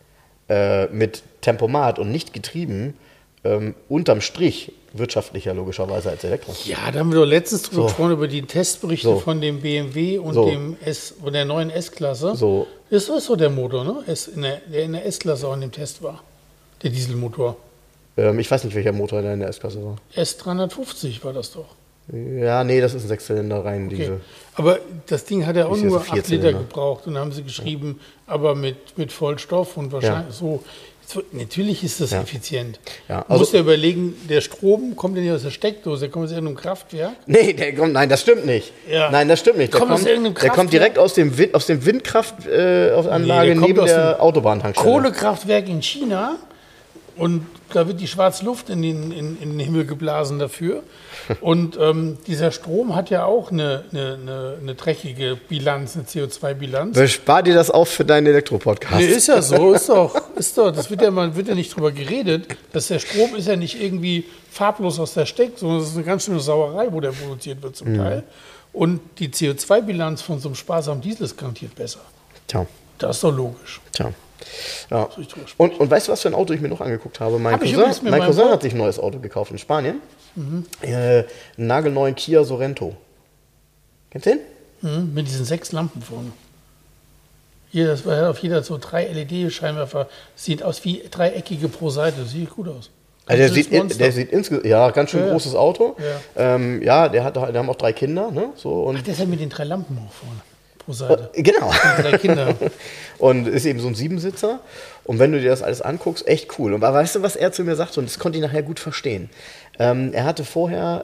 mit Tempomat und nicht getrieben unterm Strich wirtschaftlicher logischerweise als Elektro. Ja, da haben wir doch letztens drüber gesprochen, über die Testberichte von dem BMW und der neuen S-Klasse. So. Das ist so der Motor, ne? Der in der S-Klasse auch in dem Test war. Der Dieselmotor. Ich weiß nicht, welcher Motor in der S-Klasse war. S350 war das doch. Ja, nee, das ist ein Sechszylinder rein, Okay. diese. Aber das Ding hat ja auch Ist ja nur so 8 Liter Vierzylinder. gebraucht und dann haben sie geschrieben, aber mit Vollstoff und wahrscheinlich so. Natürlich ist das effizient. Ja, Du musst ja überlegen, der Strom kommt ja nicht aus der Steckdose, der kommt aus irgendeinem Kraftwerk. Nee, nein, das stimmt nicht. Ja. Nein, das stimmt nicht. Kommt aus irgendeinem Der kommt direkt aus dem Windkraftanlage Nee, der kommt neben aus der dem Autobahntankstelle. Kohlekraftwerk in China und da wird die schwarze Luft in den Himmel geblasen dafür. Und dieser Strom hat ja auch eine dreckige Bilanz, eine CO2-Bilanz. Bespar dir das auf für deinen Elektro-Podcast. Nee, ist ja so, ist doch. Das wird ja nicht drüber geredet, dass der Strom ist ja nicht irgendwie farblos aus der Steck, sondern das ist eine ganz schöne Sauerei, wo der produziert wird zum Teil. Und die CO2-Bilanz von so einem sparsamen Diesel ist garantiert besser. Tja. Das ist doch logisch. Tja. Ja. Soll ich drüber sprechen? Und weißt du, was für ein Auto ich mir noch angeguckt habe? Mein Hab ich Cousin, übrigens mit mein meinem Cousin Freund- hat sich ein neues Auto gekauft in Spanien. Einen nagelneuen Kia Sorento. Kennst du den? Mit diesen 6 Lampen vorne. Das war auf jeder so 3 LED-Scheinwerfer. Sieht aus wie dreieckige pro Seite. Sieht gut aus. Also Absolutes Monster. der sieht insgesamt, ja, ganz schön Ja. großes Auto. Ja. Ja, die haben auch 3 Kinder, ne? So, und Ach, der ist ja mit den 3 Lampen auch vorne pro Seite. genau. 3 Kinder. Und ist eben so ein 7-Sitzer. Und wenn du dir das alles anguckst, echt cool. Und weißt du, was er zu mir sagt? Und das konnte ich nachher gut verstehen. Er hatte vorher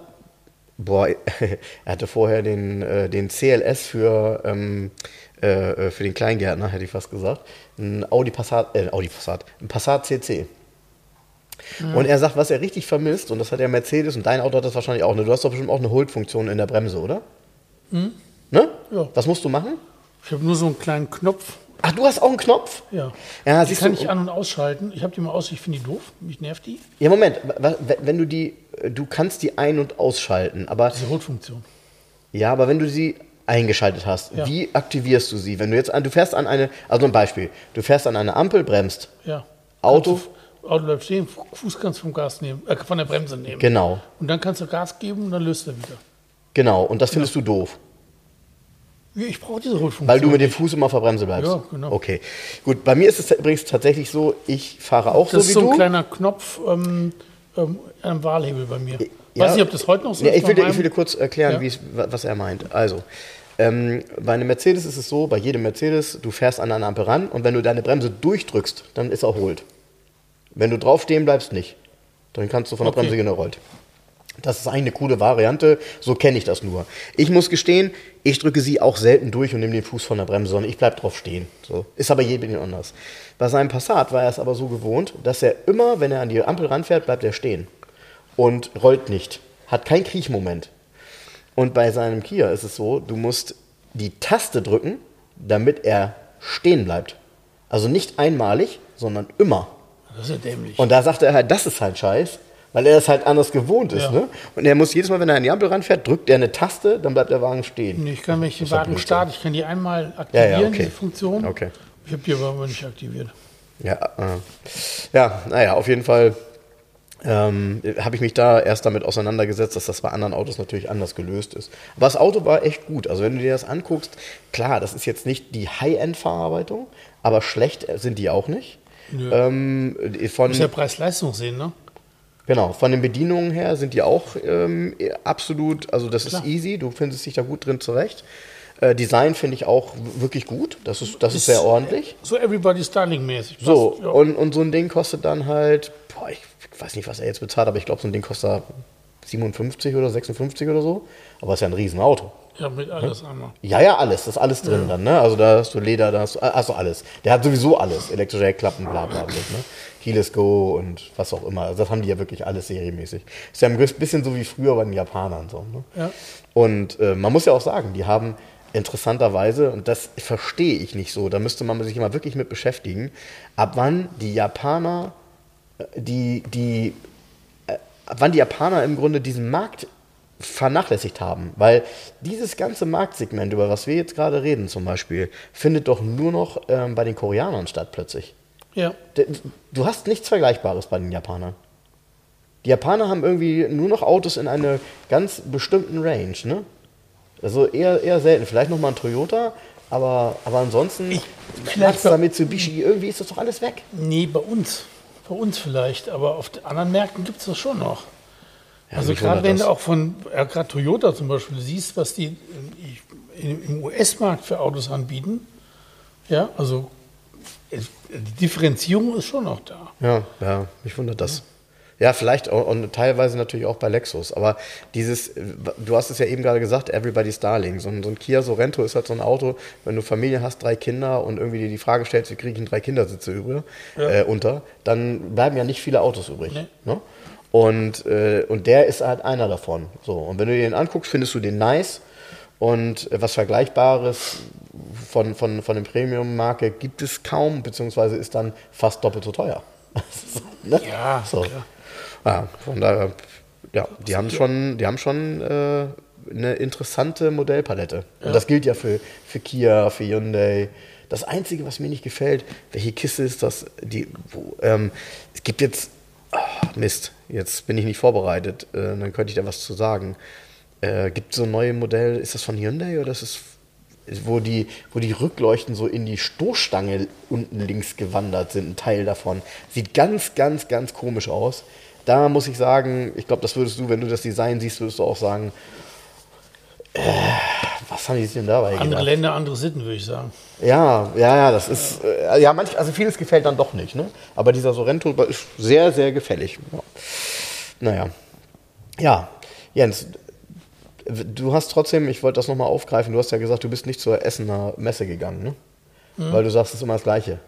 den CLS für den Kleingärtner, hätte ich fast gesagt. Ein ein Passat CC. Und er sagt, was er richtig vermisst, und das hat der Mercedes, und dein Auto hat das wahrscheinlich auch, ne? Du hast doch bestimmt auch eine Hold-Funktion in der Bremse, oder? Ne? Ja. Was musst du machen? Ich habe nur so einen kleinen Knopf. Ach, du hast auch einen Knopf? Ja. Ja, Die siehst kann du. ich an- und ausschalten. Ich habe die mal aus, ich finde die doof. Mich nervt die. Ja, Moment, wenn du kannst die ein- und ausschalten, aber Diese Hold-Funktion. ja, aber wenn du sie eingeschaltet hast, Ja. wie aktivierst du sie? Wenn du jetzt du fährst an eine, also ein Beispiel, du fährst an eine Ampel, bremst, Ja. Auto, Auto bleibt stehen, Fuß kannst du vom Gas nehmen, von der Bremse nehmen. genau, Und dann kannst du Gas geben und dann löst er wieder. genau, und das findest du doof, Ja, ich brauche diese Hold-Funktion. weil du mit dem Fuß immer auf der Bremse bleibst. Ja, genau. Okay, gut, bei mir ist es übrigens tatsächlich so, ich fahre auch Das so ist wie so ein du. kleiner Knopf am Wahlhebel bei mir. Ja. Weiß nicht, ob das heute noch so Ja, ist. ich will bei dir meinem. kurz erklären, Ja. was er meint. Also, bei einem Mercedes ist es so, bei jedem Mercedes, du fährst an eine Ampel ran und wenn du deine Bremse durchdrückst, dann ist er holt. Wenn du drauf stehen bleibst, nicht. Dann kannst du von der Okay. Bremse gerollt. Das ist eigentlich eine coole Variante, so kenne ich das nur. Ich muss gestehen, ich drücke sie auch selten durch und nehme den Fuß von der Bremse, sondern ich bleibe drauf stehen. So. Ist aber jedem anders. Bei seinem Passat war er es aber so gewohnt, dass er immer, wenn er an die Ampel ranfährt, bleibt er stehen. Und rollt nicht. Hat keinen Kriechmoment. Und bei seinem Kia ist es so, du musst die Taste drücken, damit er stehen bleibt. Also nicht einmalig, sondern immer. Das ist ja dämlich. Und da sagt er halt, das ist halt Scheiß, weil er das halt anders gewohnt ist. Ja. Ne? Und er muss jedes Mal, wenn er an die Ampel ranfährt, drückt er eine Taste, dann bleibt der Wagen stehen. Nee, ich kann, wenn ich den ist doch Wagen Blödsinn. starte, ich kann die einmal aktivieren, okay. diese Funktion. Okay. Ich habe die aber nicht aktiviert. Ja, naja, auf jeden Fall habe ich mich da erst damit auseinandergesetzt, dass das bei anderen Autos natürlich anders gelöst ist. Aber das Auto war echt gut. Also wenn du dir das anguckst, klar, das ist jetzt nicht die High-End-Verarbeitung, aber schlecht sind die auch nicht. Nö. Von, Muss ja Preis-Leistung sehen, ne? Genau, von den Bedienungen her sind die auch absolut, also das Klar. ist easy, du findest dich da gut drin zurecht. Design finde ich auch wirklich gut, das ist sehr ordentlich. So Everybody's Darling-mäßig. So, Passt, ja. und so ein Ding kostet dann halt, ich weiß nicht, was er jetzt bezahlt, aber ich glaube, so ein Ding kostet 57 oder 56 oder so. Aber ist ja ein Riesenauto. Ja, mit alles einmal. Ja, alles, das ist alles drin dann, ne? Also da hast du Leder, da hast du, also alles. Der hat sowieso alles, elektrische Heckklappen, bla bla bla, ne? Keyless Go und was auch immer. Also das haben die ja wirklich alles serienmäßig. Ist ja ein bisschen so wie früher bei den Japanern so, ne? Ja. Und man muss ja auch sagen, die haben interessanterweise, und das verstehe ich nicht so, da müsste man sich mal wirklich mit beschäftigen, ab wann die Japaner wann die Japaner im Grunde diesen Markt vernachlässigt haben. Weil dieses ganze Marktsegment, über was wir jetzt gerade reden zum Beispiel, findet doch nur noch bei den Koreanern statt plötzlich. Ja. Du hast nichts Vergleichbares bei den Japanern. Die Japaner haben irgendwie nur noch Autos in einer ganz bestimmten Range, ne? Also eher selten. Vielleicht nochmal ein Toyota, aber ansonsten Mazda, Mitsubishi, irgendwie ist das doch alles weg. Nee, bei uns. Bei uns vielleicht, aber auf den anderen Märkten gibt es das schon noch. Ja, Also mich gerade wundert wenn das. du auch gerade Toyota zum Beispiel siehst, was die im US-Markt für Autos anbieten, ja, also die Differenzierung ist schon noch da. Ja, mich wundert das. Ja, vielleicht auch, und teilweise natürlich auch bei Lexus. Aber du hast es ja eben gerade gesagt, Everybody's Darling. So ein Kia Sorento ist halt so ein Auto, wenn du Familie hast, 3 Kinder und irgendwie dir die Frage stellst, wie kriege ich denn 3 Kindersitze unter, dann bleiben ja nicht viele Autos übrig. Nee. Ne? Und der ist halt einer davon. So, und wenn du dir den anguckst, findest du den nice. Und was Vergleichbares von der Premium-Marke gibt es kaum, beziehungsweise ist dann fast doppelt so teuer. Ne? Ja, so. klar. Ja, von daher, ja, die haben schon eine interessante Modellpalette. Und das gilt ja für Kia, für Hyundai. Das Einzige, was mir nicht gefällt, welche Kiste ist das? Es gibt jetzt, Mist, jetzt bin ich nicht vorbereitet, dann könnte ich da was zu sagen. Gibt es so ein neues Modell, ist das von Hyundai oder ist es, wo die Rückleuchten so in die Stoßstange unten links gewandert sind, ein Teil davon. Sieht ganz, ganz, ganz komisch aus. Da muss ich sagen, ich glaube, das würdest du, wenn du das Design siehst, würdest du auch sagen, was haben die sich denn dabei gedacht? Andere Länder, andere Sitten, würde ich sagen. Ja, das ist, also vieles gefällt dann doch nicht, ne? Aber dieser Sorento ist sehr, sehr gefällig. Ja. Naja. Ja, Jens, du hast trotzdem, ich wollte das nochmal aufgreifen, du hast ja gesagt, du bist nicht zur Essener Messe gegangen, ne? Weil du sagst, es ist immer das Gleiche.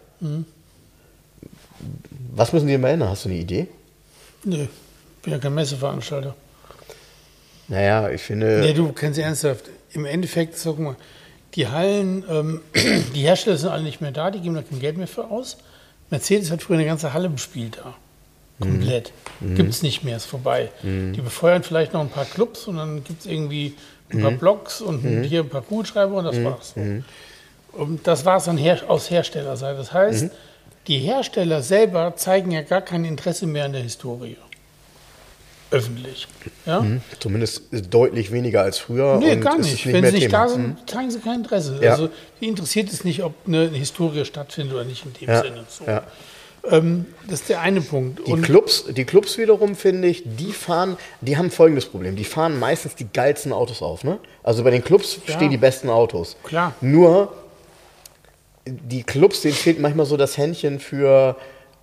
Was müssen die denn ändern? Hast du eine Idee? Nö, bin ja kein Messeveranstalter. Naja, ich finde... Nee, du kennst ernsthaft. Im Endeffekt, guck mal, die Hallen, die Hersteller sind alle nicht mehr da, die geben da kein Geld mehr für aus. Mercedes hat früher eine ganze Halle bespielt da. Komplett. Gibt es nicht mehr, ist vorbei. Die befeuern vielleicht noch ein paar Clubs und dann gibt es irgendwie ein paar Blogs und hier ein paar Kugelschreiber und das war's. Und das war es dann aus Herstellerseite. Das heißt, die Hersteller selber zeigen ja gar kein Interesse mehr an der Historie. Öffentlich. Ja? Zumindest deutlich weniger als früher. Nee, und gar es ist nicht. nicht Wenn mehr sie nicht Thema. da sind, zeigen sie kein Interesse. Ja. Also die interessiert es nicht, ob eine Historie stattfindet oder nicht in dem Sinne. So. Ja. Das ist der eine Punkt. Die Clubs wiederum, finde ich, die haben folgendes Problem. Die fahren meistens die geilsten Autos auf. Ne? Also bei den Clubs stehen die besten Autos. Klar. Nur die Clubs, denen fehlt manchmal so das Händchen für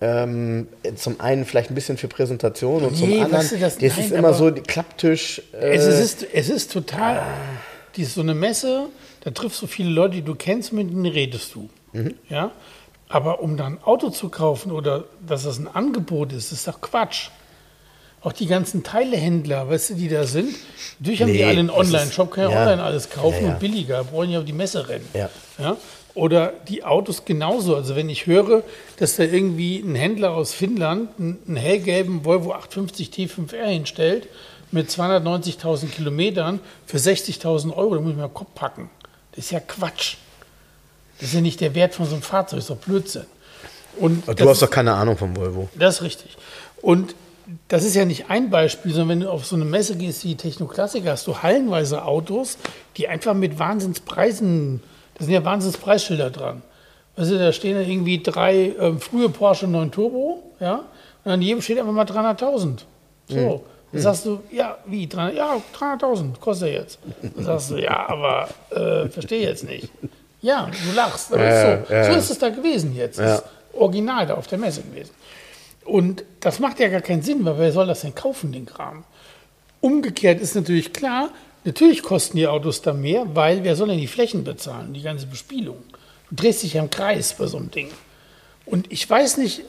zum einen vielleicht ein bisschen für Präsentation und zum anderen, weißt du, das ist immer so Klapptisch. Es ist total, die ist so eine Messe, da triffst du viele Leute, die du kennst, mit denen redest du. Ja? Aber um dann ein Auto zu kaufen oder dass das ein Angebot ist doch Quatsch. Auch die ganzen Teilehändler, weißt du, die da sind, natürlich haben die alle einen Online-Shop, können ja online alles kaufen und billiger, brauchen ja auf die Messe rennen. Ja? Oder die Autos genauso. Also wenn ich höre, dass da irgendwie ein Händler aus Finnland einen hellgelben Volvo 850 T5R hinstellt mit 290.000 Kilometern für 60.000 Euro, da muss ich mir den Kopf packen. Das ist ja Quatsch. Das ist ja nicht der Wert von so einem Fahrzeug, das ist doch Blödsinn. Und du hast doch keine Ahnung vom Volvo. Das ist richtig. Und das ist ja nicht ein Beispiel, sondern wenn du auf so eine Messe gehst wie Technoklassiker, hast du hallenweise Autos, die einfach mit Wahnsinnspreisen, da sind ja Wahnsinnspreisschilder dran. Also da stehen dann irgendwie 3 frühe Porsche 9 Turbo, ja, und an jedem steht einfach mal 300.000. So, dann sagst du, ja, wie, 300, ja, 300.000 kostet er jetzt. Dann sagst du, ja, aber verstehe jetzt nicht. Ja, du lachst, aber so ist es da gewesen jetzt. Das ist original da auf der Messe gewesen. Und das macht ja gar keinen Sinn, weil wer soll das denn kaufen, den Kram? Umgekehrt ist natürlich klar, natürlich kosten die Autos da mehr, weil wer soll denn die Flächen bezahlen, die ganze Bespielung? Du drehst dich ja im Kreis bei so einem Ding. Und ich weiß nicht,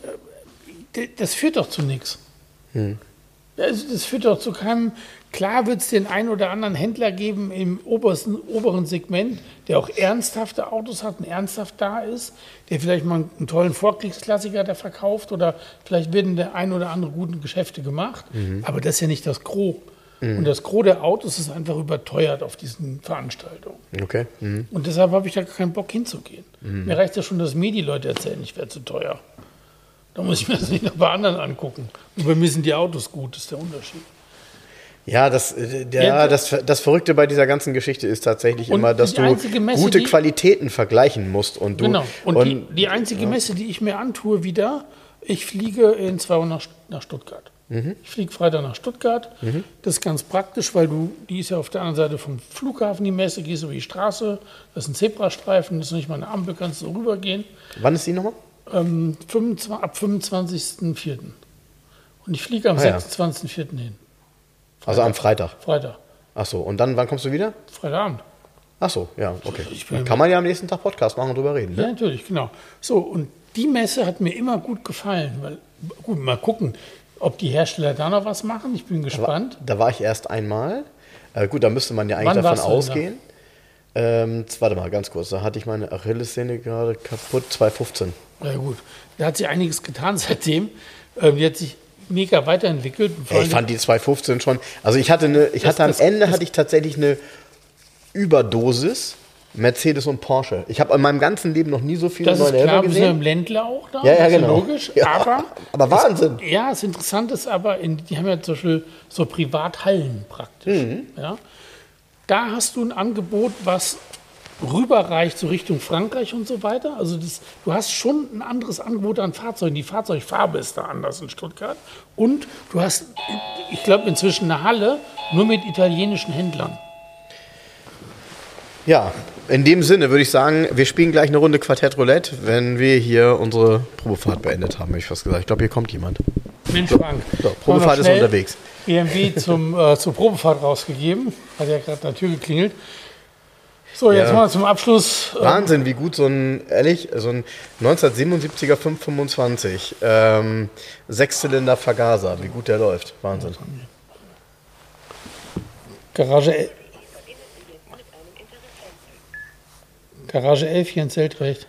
das führt doch zu nichts. Also das führt doch zu keinem. Klar wird es den einen oder anderen Händler geben im oberen Segment, der auch ernsthafte Autos hat und ernsthaft da ist, der vielleicht mal einen tollen Vorkriegsklassiker da verkauft oder vielleicht werden der ein oder andere guten Geschäfte gemacht. Aber das ist ja nicht das Gros. Und das Gros der Autos ist einfach überteuert auf diesen Veranstaltungen. Okay. Und deshalb habe ich da keinen Bock hinzugehen. Mir reicht ja schon, dass mir die Leute erzählen, ich wäre zu teuer. Da muss ich mir das nicht noch bei anderen angucken. Und bei mir sind die Autos gut, das ist der Unterschied. Ja, das Verrückte bei dieser ganzen Geschichte ist tatsächlich immer, dass du gute Qualitäten vergleichen musst. Und die einzige Messe, die ich mir antue wieder, ich fliege in 2 Wochen nach Stuttgart. Ich fliege Freitag nach Stuttgart. Das ist ganz praktisch, weil die ist ja auf der anderen Seite vom Flughafen, die Messe, gehst über die Straße, das ist ein Zebrastreifen, das ist nicht mal eine Ampel, kannst du rübergehen. Wann ist die nochmal? Ab 25.04. Und ich fliege am 26.04. hin. Also am Freitag. Freitag. Ach so, und dann, wann kommst du wieder? Freitagabend. Ach so, ja, okay. Dann kann man ja am nächsten Tag Podcast machen und drüber reden, ne? Ja, natürlich, genau. So, und die Messe hat mir immer gut gefallen, weil, gut, mal gucken, ob die Hersteller da noch was machen. Ich bin gespannt. Da war ich erst einmal. Gut, da müsste man ja eigentlich Wann davon warst du denn ausgehen. Warte mal, ganz kurz. Da hatte ich meine Achillessehne gerade kaputt. 2015. Ja gut, da hat sich einiges getan seitdem. Die hat sich mega weiterentwickelt. Ich fand die 2015 schon. Also am Ende hatte ich tatsächlich eine Überdosis Mercedes und Porsche. Ich habe in meinem ganzen Leben noch nie so viele das ist 911 klar, wir sind gesehen. im Ländler auch da. Ja, das ist genau. Logisch, Ja, aber Wahnsinn. Das Interessante ist aber, die haben ja zum Beispiel so Privathallen praktisch. Ja. Da hast du ein Angebot, was rüberreicht so Richtung Frankreich und so weiter. Also du hast schon ein anderes Angebot an Fahrzeugen. Die Fahrzeugfarbe ist da anders in Stuttgart. Und du hast, ich glaube, inzwischen eine Halle nur mit italienischen Händlern. Ja, in dem Sinne würde ich sagen, wir spielen gleich eine Runde Quartett Roulette, wenn wir hier unsere Probefahrt beendet haben, habe ich fast gesagt. Ich glaube, hier kommt jemand. Mensch, Frank. So, Probefahrt ist unterwegs. BMW zur Probefahrt rausgegeben. Hat ja gerade an der Tür geklingelt. So, jetzt mal zum Abschluss. Wahnsinn, wie gut so ein 1977er 525 Sechszylinder Vergaser, wie gut der läuft. Wahnsinn. Garage 11 hier in Zeltrecht.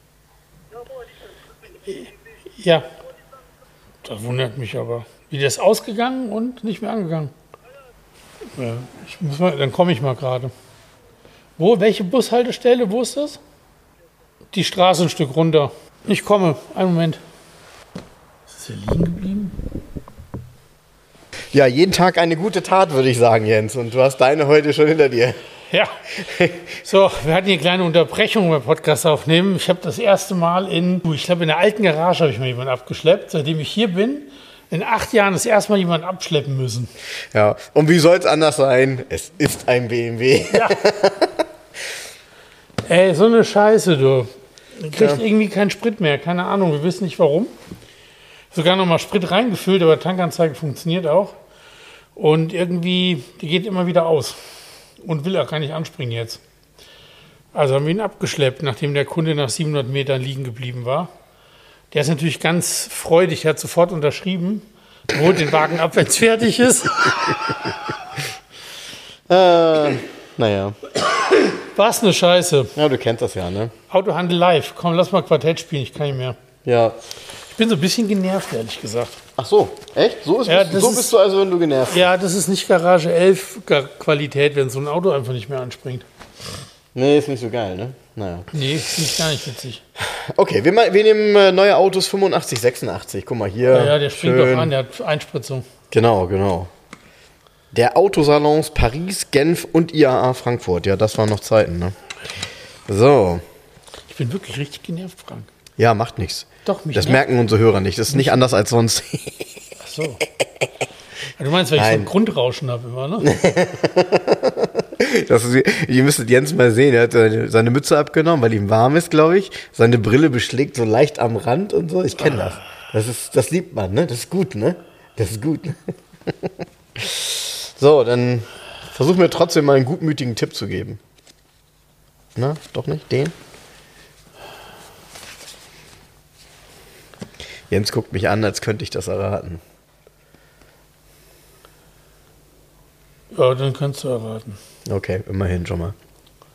Ja, das wundert mich aber. Wie das ausgegangen und nicht mehr angegangen. Ja, dann komme ich mal gerade. Welche Bushaltestelle? Wo ist das? Die Straße ein Stück runter. Ich komme. Einen Moment. Ist hier liegen geblieben? Ja, jeden Tag eine gute Tat, würde ich sagen, Jens. Und du hast deine heute schon hinter dir. Ja. So, wir hatten hier eine kleine Unterbrechung beim Podcast aufnehmen. Ich habe das erste Mal in der alten Garage habe ich mir jemanden abgeschleppt. Seitdem ich hier bin, in 8 Jahren das erste Mal jemanden abschleppen müssen. Ja, und wie soll es anders sein? Es ist ein BMW. Ja. Ey, so eine Scheiße, du. Kriegt irgendwie keinen Sprit mehr, keine Ahnung, wir wissen nicht warum. Sogar nochmal Sprit reingefüllt, aber Tankanzeige funktioniert auch. Und irgendwie, die geht immer wieder aus. Und will auch gar nicht anspringen jetzt. Also haben wir ihn abgeschleppt, nachdem der Kunde nach 700 Metern liegen geblieben war. Der ist natürlich ganz freudig, der hat sofort unterschrieben, holt den Wagen ab, wenn es fertig ist. Naja. Was eine Scheiße. Ja, du kennst das ja, ne? Autohandel live. Komm, lass mal Quartett spielen, ich kann nicht mehr. Ja. Ich bin so ein bisschen genervt, ehrlich gesagt. Ach so, echt? Bist du also, wenn du genervt bist? Ja, das ist nicht Garage 11 Qualität, wenn so ein Auto einfach nicht mehr anspringt. Nee, ist nicht so geil, ne? Naja. Nee, finde ich gar nicht witzig. Okay, wir nehmen neue Autos 85, 86. Guck mal hier. Ja, der springt doch an, der hat Einspritzung. Genau. Der Autosalons Paris, Genf und IAA Frankfurt. Ja, das waren noch Zeiten, ne? So. Ich bin wirklich richtig genervt, Frank. Ja, macht nichts. Doch, mich das nervt. merken unsere Hörer nicht. Das ist nicht anders als sonst. Ach so. Du meinst, weil ich so ein Grundrauschen habe immer, ne? Ihr müsstet Jens mal sehen. Er hat seine Mütze abgenommen, weil ihm warm ist, glaube ich. Seine Brille beschlägt so leicht am Rand und so. Ich kenne das. Das liebt man, ne? Das ist gut, ne? Das ist gut. So, dann versuchen wir trotzdem mal einen gutmütigen Tipp zu geben. Na, doch nicht? Den? Jens guckt mich an, als könnte ich das erraten. Ja, dann kannst du erraten. Okay, immerhin schon mal.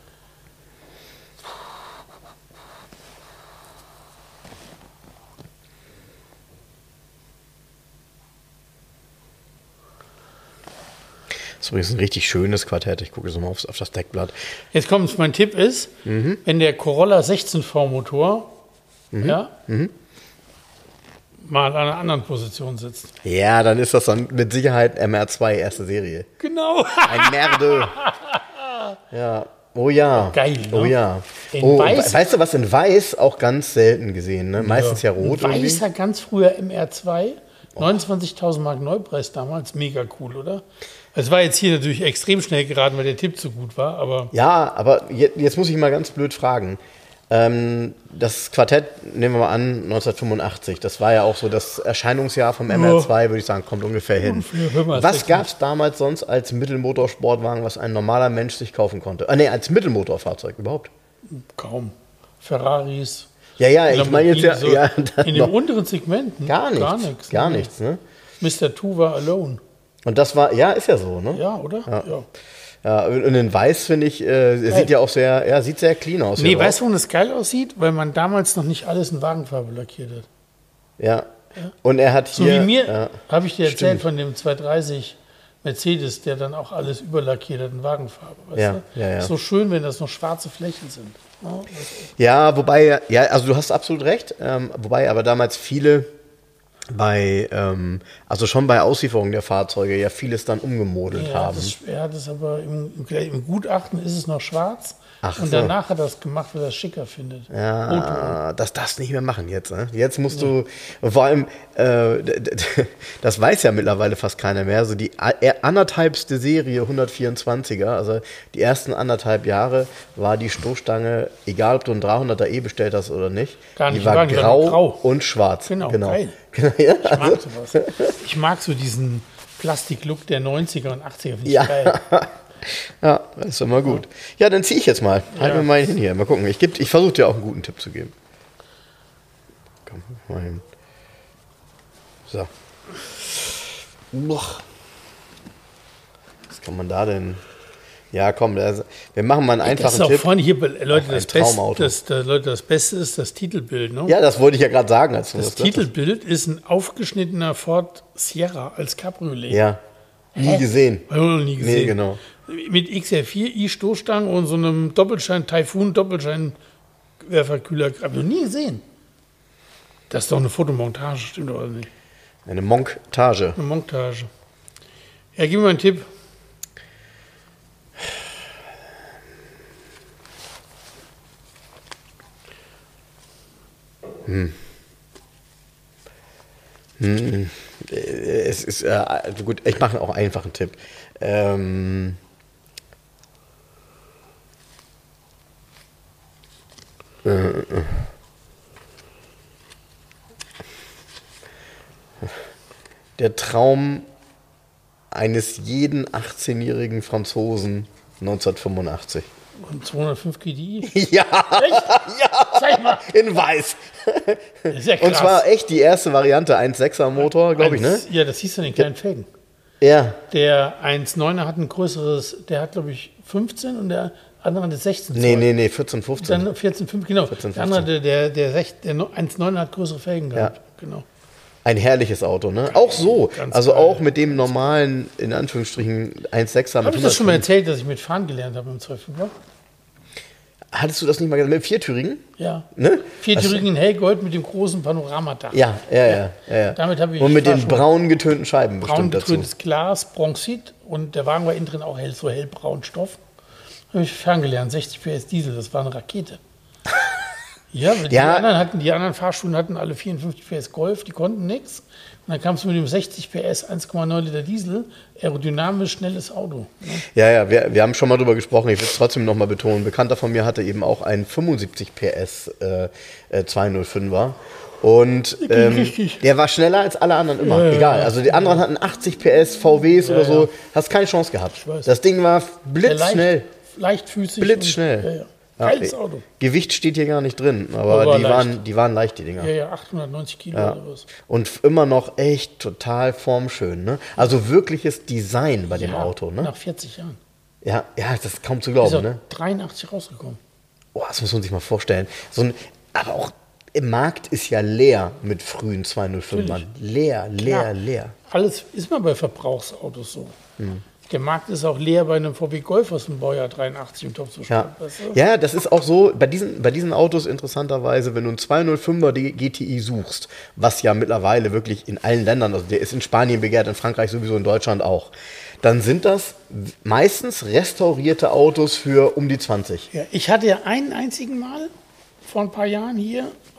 Das ist übrigens ein richtig schönes Quartett. Ich gucke jetzt mal auf das Deckblatt. Jetzt kommt mein Tipp ist, wenn der Corolla 16V Motor mal an einer anderen Position sitzt. Ja, dann ist das dann mit Sicherheit MR2 erste Serie. Genau. Ein Merde. Ja. Oh ja. Geil, ne? Oh ja. In Weiß. Weißt du was, in Weiß auch ganz selten gesehen, ne? Meistens ja rot. Weiß ja ganz früher MR2. 29.000 Mark Neupreis damals, mega cool, oder? Es war jetzt hier natürlich extrem schnell geraten, weil der Tipp zu gut war, aber... Ja, aber jetzt muss ich mal ganz blöd fragen. Das Quartett, nehmen wir mal an, 1985, das war ja auch so das Erscheinungsjahr vom MR2, würde ich sagen, kommt ungefähr hin. Was gab es damals sonst als Mittelmotorsportwagen, was ein normaler Mensch sich kaufen konnte? Als Mittelmotorfahrzeug überhaupt? Kaum. Ferraris. Ja, ich meine jetzt ja in den unteren Segmenten? Gar nichts. Ne? Mr. Two war alone. Und das war, ist ja so, ne? Ja, oder? Ja, und in Weiß, finde ich, sieht ja auch sieht sehr clean aus. Nee, weißt du, warum das geil aussieht? Weil man damals noch nicht alles in Wagenfarbe lackiert hat. Ja. Und er hat hier... So wie mir, habe ich dir erzählt von dem 230 Mercedes, der dann auch alles überlackiert hat in Wagenfarbe. Weißt du? Ja. So schön, wenn das noch schwarze Flächen sind. Ja, wobei, also du hast absolut recht, wobei aber damals viele also schon bei Auslieferung der Fahrzeuge ja vieles dann umgemodelt haben. Das aber im Gutachten ist es noch schwarz. Ach und so. Danach hat er es gemacht, weil er es schicker findet. Ja, das darfst du nicht mehr machen jetzt. Ne? Jetzt musst du, vor allem, das weiß ja mittlerweile fast keiner mehr, so die anderthalbste Serie 124er, also die ersten 1,5 Jahre war die Stoßstange, egal ob du einen 300er bestellt hast oder nicht, die war grau und schwarz. Genau. Geil. Ja, ich mag sowas. Ich mag so diesen Plastiklook der 90er und 80er, finde ich geil. Ja, das ist immer gut. Ja, dann ziehe ich jetzt mal. Halt mir mal hin hier. Mal gucken. Ich versuche dir auch einen guten Tipp zu geben. Komm, mal hin. So. Was kann man da denn? Ja, komm, wir machen mal einen einfachen Tipp. Vorne hier, Leute, das Beste ist das Titelbild. Ne? Ja, das wollte ich ja gerade sagen. Das Titelbild ist ein aufgeschnittener Ford Sierra als Cabriolet. Ja, nie gesehen. Habe ich noch nie gesehen. Nee, genau. Mit XR4i Stoßstangen und so einem Doppelschein-Typhoon-Werferkühler. Habe ich noch nie gesehen. Das ist doch eine Fotomontage, stimmt oder nicht? Eine Montage. Eine Montage. Ja, gib mir mal einen Tipp. Es ist gut, ich mache auch einfach einen Tipp. Der Traum eines jeden 18-jährigen Franzosen 1985. Und 205 GDI? Ja, echt? Ja, zeig mal. In weiß. Das ist ja krass. Und zwar echt die erste Variante, 1.6er Motor, glaube ich, ne? Ja, das hieß ja den kleinen Felgen. Ja. Der 1.9er hat ein größeres, der hat, glaube ich, 15 und der andere hat 16 Zoll. Nee, 14, 15. Dann 14, 15, genau. 14, der andere, der 1.9er hat größere Felgen gehabt. Ja. Genau. Ein herrliches Auto, ne? Auch so, also geil. Auch mit dem normalen, in Anführungsstrichen, 1.6er. Habe ich das schon mal erzählt, dass ich mit Fahren gelernt habe im 2.5er? Hattest du das nicht mal gesagt? Mit dem Viertürigen? Ja. Ne? Viertürigen in hellgold mit dem großen Panoramadach. Ja. Damit habe ich und mit den braun getönten Scheiben braun getöntes Glas, Bronzit und der Wagen war innen drin auch so hellbraun Stoff. Habe ich ferngelernt, 60 PS Diesel, das war eine Rakete. Ja, die anderen Fahrschulen hatten alle 54 PS Golf, die konnten nichts. Und dann kamst du mit dem 60 PS 1,9 Liter Diesel, aerodynamisch, schnelles Auto. Ne? Ja, wir haben schon mal drüber gesprochen, ich will es trotzdem noch mal betonen. Ein Bekannter von mir hatte eben auch einen 75 PS 205er. Und der war schneller als alle anderen immer. Ja, egal. Also die anderen hatten 80 PS, VWs oder so. Hast keine Chance gehabt. Das Ding war blitzschnell. Leichtfüßig. Blitzschnell. Geiles Auto. Gewicht steht hier gar nicht drin, aber die waren leicht, die Dinger. Ja, 890 Kilo oder was. Und immer noch echt total formschön. Ne? Also wirkliches Design bei dem Auto. Ne? Nach 40 Jahren. Ja, das ist kaum zu glauben. Ist auch ne? 83 rausgekommen. Oh, das muss man sich mal vorstellen. Aber auch im Markt ist ja leer mit frühen 205ern. Leer. Alles ist mal bei Verbrauchsautos so. Der Markt ist auch leer bei einem VW Golf aus dem Baujahr 83 im Topzustand. Ja, das ist auch so, bei diesen Autos interessanterweise, wenn du einen 205er GTI suchst, was ja mittlerweile wirklich in allen Ländern, also der ist in Spanien begehrt, in Frankreich sowieso, in Deutschland auch, dann sind das meistens restaurierte Autos für um die 20. Ja, ich hatte ja einen einzigen Mal vor ein paar Jahren hier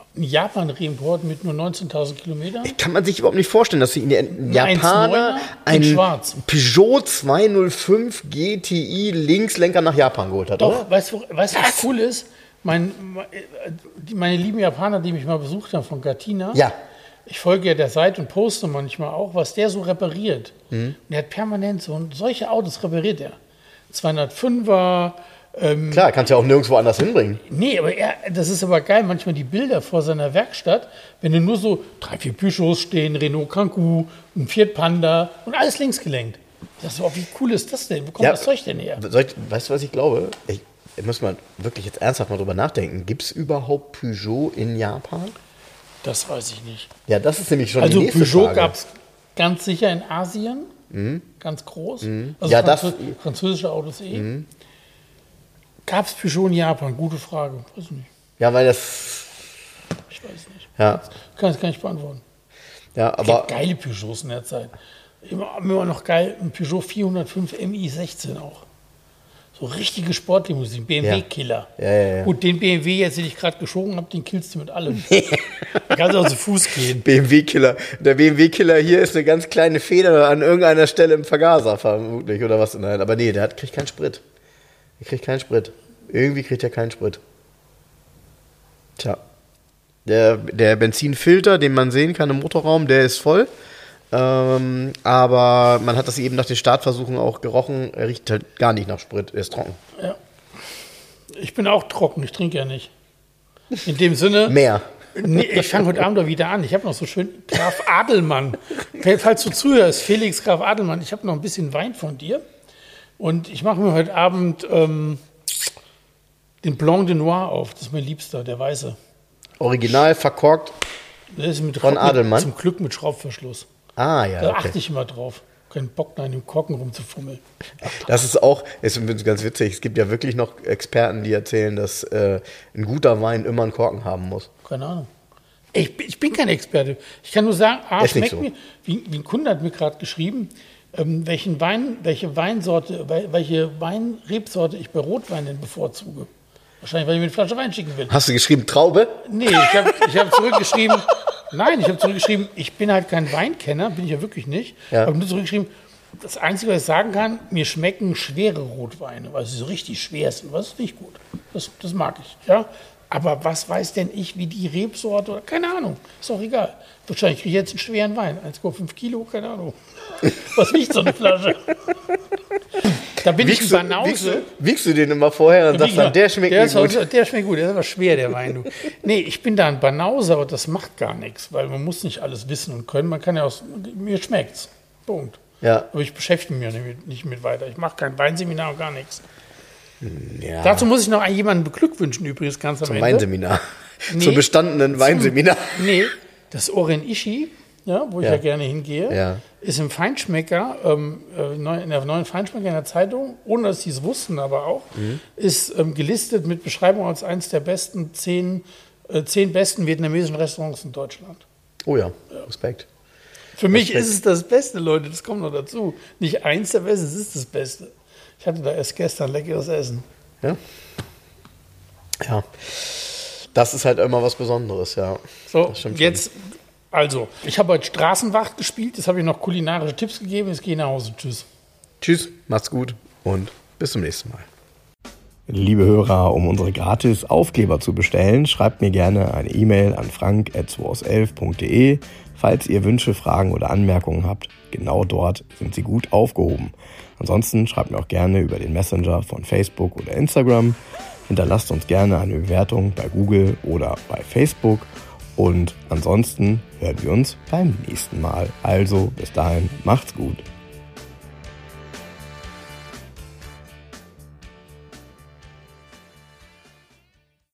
ein Japan-Reimport mit nur 19.000 Kilometern. Kann man sich überhaupt nicht vorstellen, dass ein Japaner ein Peugeot 205 GTI Linkslenker nach Japan geholt hat, Doch, oder? weißt du, was cool ist? Meine lieben Japaner, die mich mal besucht haben von Gattina, Ja. ich folge ja der Seite und poste manchmal auch, was der so repariert. Und der hat permanent solche Autos repariert er. 205er. Klar, kannst ja auch nirgendwo anders hinbringen. Nee, aber das ist aber geil, manchmal die Bilder vor seiner Werkstatt, wenn du nur so 3, 4 Peugeots stehen, Renault Kangoo, ein Fiat Panda und alles links gelenkt. Das ist, wie cool ist das denn? Wo kommt das Zeug denn her? Weißt du, was ich glaube? Ich muss mal wirklich jetzt ernsthaft mal drüber nachdenken. Gibt es überhaupt Peugeot in Japan? Das weiß ich nicht. Ja, das ist nämlich schon Also die nächste Peugeot Frage. gab es ganz sicher in Asien, ganz groß. Also Ja, französische Autos Gab es Peugeot in Japan? Gute Frage. Weiß ich nicht. Ja, weil das... Ich weiß nicht. Ja, Kann ich gar nicht beantworten. ja Es aber... gibt geile Peugeots in der Zeit. Immer noch geil, ein Peugeot 405 MI16 auch. So richtige Sportlimousinen, BMW-Killer. Ja. Gut, den BMW jetzt, den ich gerade geschoben habe, den killst du mit allem. Da kannst du auch zu Fuß gehen. BMW-Killer. Der BMW-Killer hier ist eine ganz kleine Feder an irgendeiner Stelle im Vergaser vermutlich, oder was? Nein, aber nee, kriegt keinen Sprit. Der kriegt keinen Sprit. Irgendwie kriegt er keinen Sprit. Tja. Der Benzinfilter, den man sehen kann im Motorraum, der ist voll. Aber man hat das eben nach den Startversuchen auch gerochen. Er riecht halt gar nicht nach Sprit. Er ist trocken. Ja. Ich bin auch trocken, ich trinke ja nicht. In dem Sinne. Mehr. Nee, ich fange heute Abend doch wieder an. Ich habe noch so schön Graf Adelmann. Falls du zuhörst, Felix Graf Adelmann, ich habe noch ein bisschen Wein von dir. Und ich mache mir heute Abend den Blanc de Noir auf. Das ist mein Liebster, der Weiße. Original verkorkt. Der ist Von Adelmann? Zum Glück mit Schraubverschluss. Ah, ja. Da Okay. achte ich immer drauf. Keinen Bock, da in dem Korken rumzufummeln. Das ist ganz witzig. Es gibt ja wirklich noch Experten, die erzählen, dass ein guter Wein immer einen Korken haben muss. Keine Ahnung. Ich bin kein Experte. Ich kann nur sagen, Ist nicht schmeckt so. mir, wie ein Kunde hat mir gerade geschrieben, welche Weinrebsorte ich bei Rotweinen bevorzuge. Wahrscheinlich, weil ich mir eine Flasche Wein schicken will. Hast du geschrieben Traube? Nee, ich hab zurückgeschrieben, ich bin halt kein Weinkenner, bin ich ja wirklich nicht. Ja. Ich habe nur zurückgeschrieben, das Einzige, was ich sagen kann, mir schmecken schwere Rotweine, weil sie so richtig schwer sind. Das ist nicht gut. Das mag ich. Ja? Aber was weiß denn ich, wie die Rebsorte oder keine Ahnung. Ist auch egal. Wahrscheinlich kriege ich jetzt einen schweren Wein. 1,5 Kilo, keine Ahnung. Was wiegt so eine Flasche? Da bin ich ein Banause. Wiegst du den immer vorher und sagst dann, der schmeckt nicht gut? Der schmeckt gut, der ist aber schwer, der Wein. Du. Nee, ich bin da ein Banause, aber das macht gar nichts, weil man muss nicht alles wissen und können. Man kann ja mir schmeckt's. Punkt. Ja. Aber ich beschäftige mich nicht mit weiter. Ich mache kein Weinseminar und gar nichts. Ja. Dazu muss ich noch jemanden beglückwünschen übrigens ganz am Zum Ende. Weinseminar. Nee. Zum bestandenen Weinseminar. Nee, das Oren Ishii, ja, wo ich ja gerne hingehe, Ja. ist im Feinschmecker, in der neuen Feinschmecker in der Zeitung, ohne dass sie es wussten, aber auch, ist gelistet mit Beschreibung als eines der besten 10 besten vietnamesischen Restaurants in Deutschland. Oh ja, Respekt. Für mich ist es das Beste, Leute, das kommt noch dazu. Nicht eins der Besten, es ist das Beste. Ich hatte da erst gestern leckeres Essen. Ja. Ja. Das ist halt immer was Besonderes, ja. So, Das stimmt jetzt, also, ich habe heute Straßenwacht gespielt, jetzt habe ich noch kulinarische Tipps gegeben, jetzt gehe ich nach Hause. Tschüss. Tschüss, macht's gut und bis zum nächsten Mal. Liebe Hörer, um unsere gratis Aufkleber zu bestellen, schreibt mir gerne eine E-Mail an frank@2aus11.de. Falls ihr Wünsche, Fragen oder Anmerkungen habt, genau dort sind sie gut aufgehoben. Ansonsten schreibt mir auch gerne über den Messenger von Facebook oder Instagram. Hinterlasst uns gerne eine Bewertung bei Google oder bei Facebook. Und ansonsten hören wir uns beim nächsten Mal. Also bis dahin, macht's gut.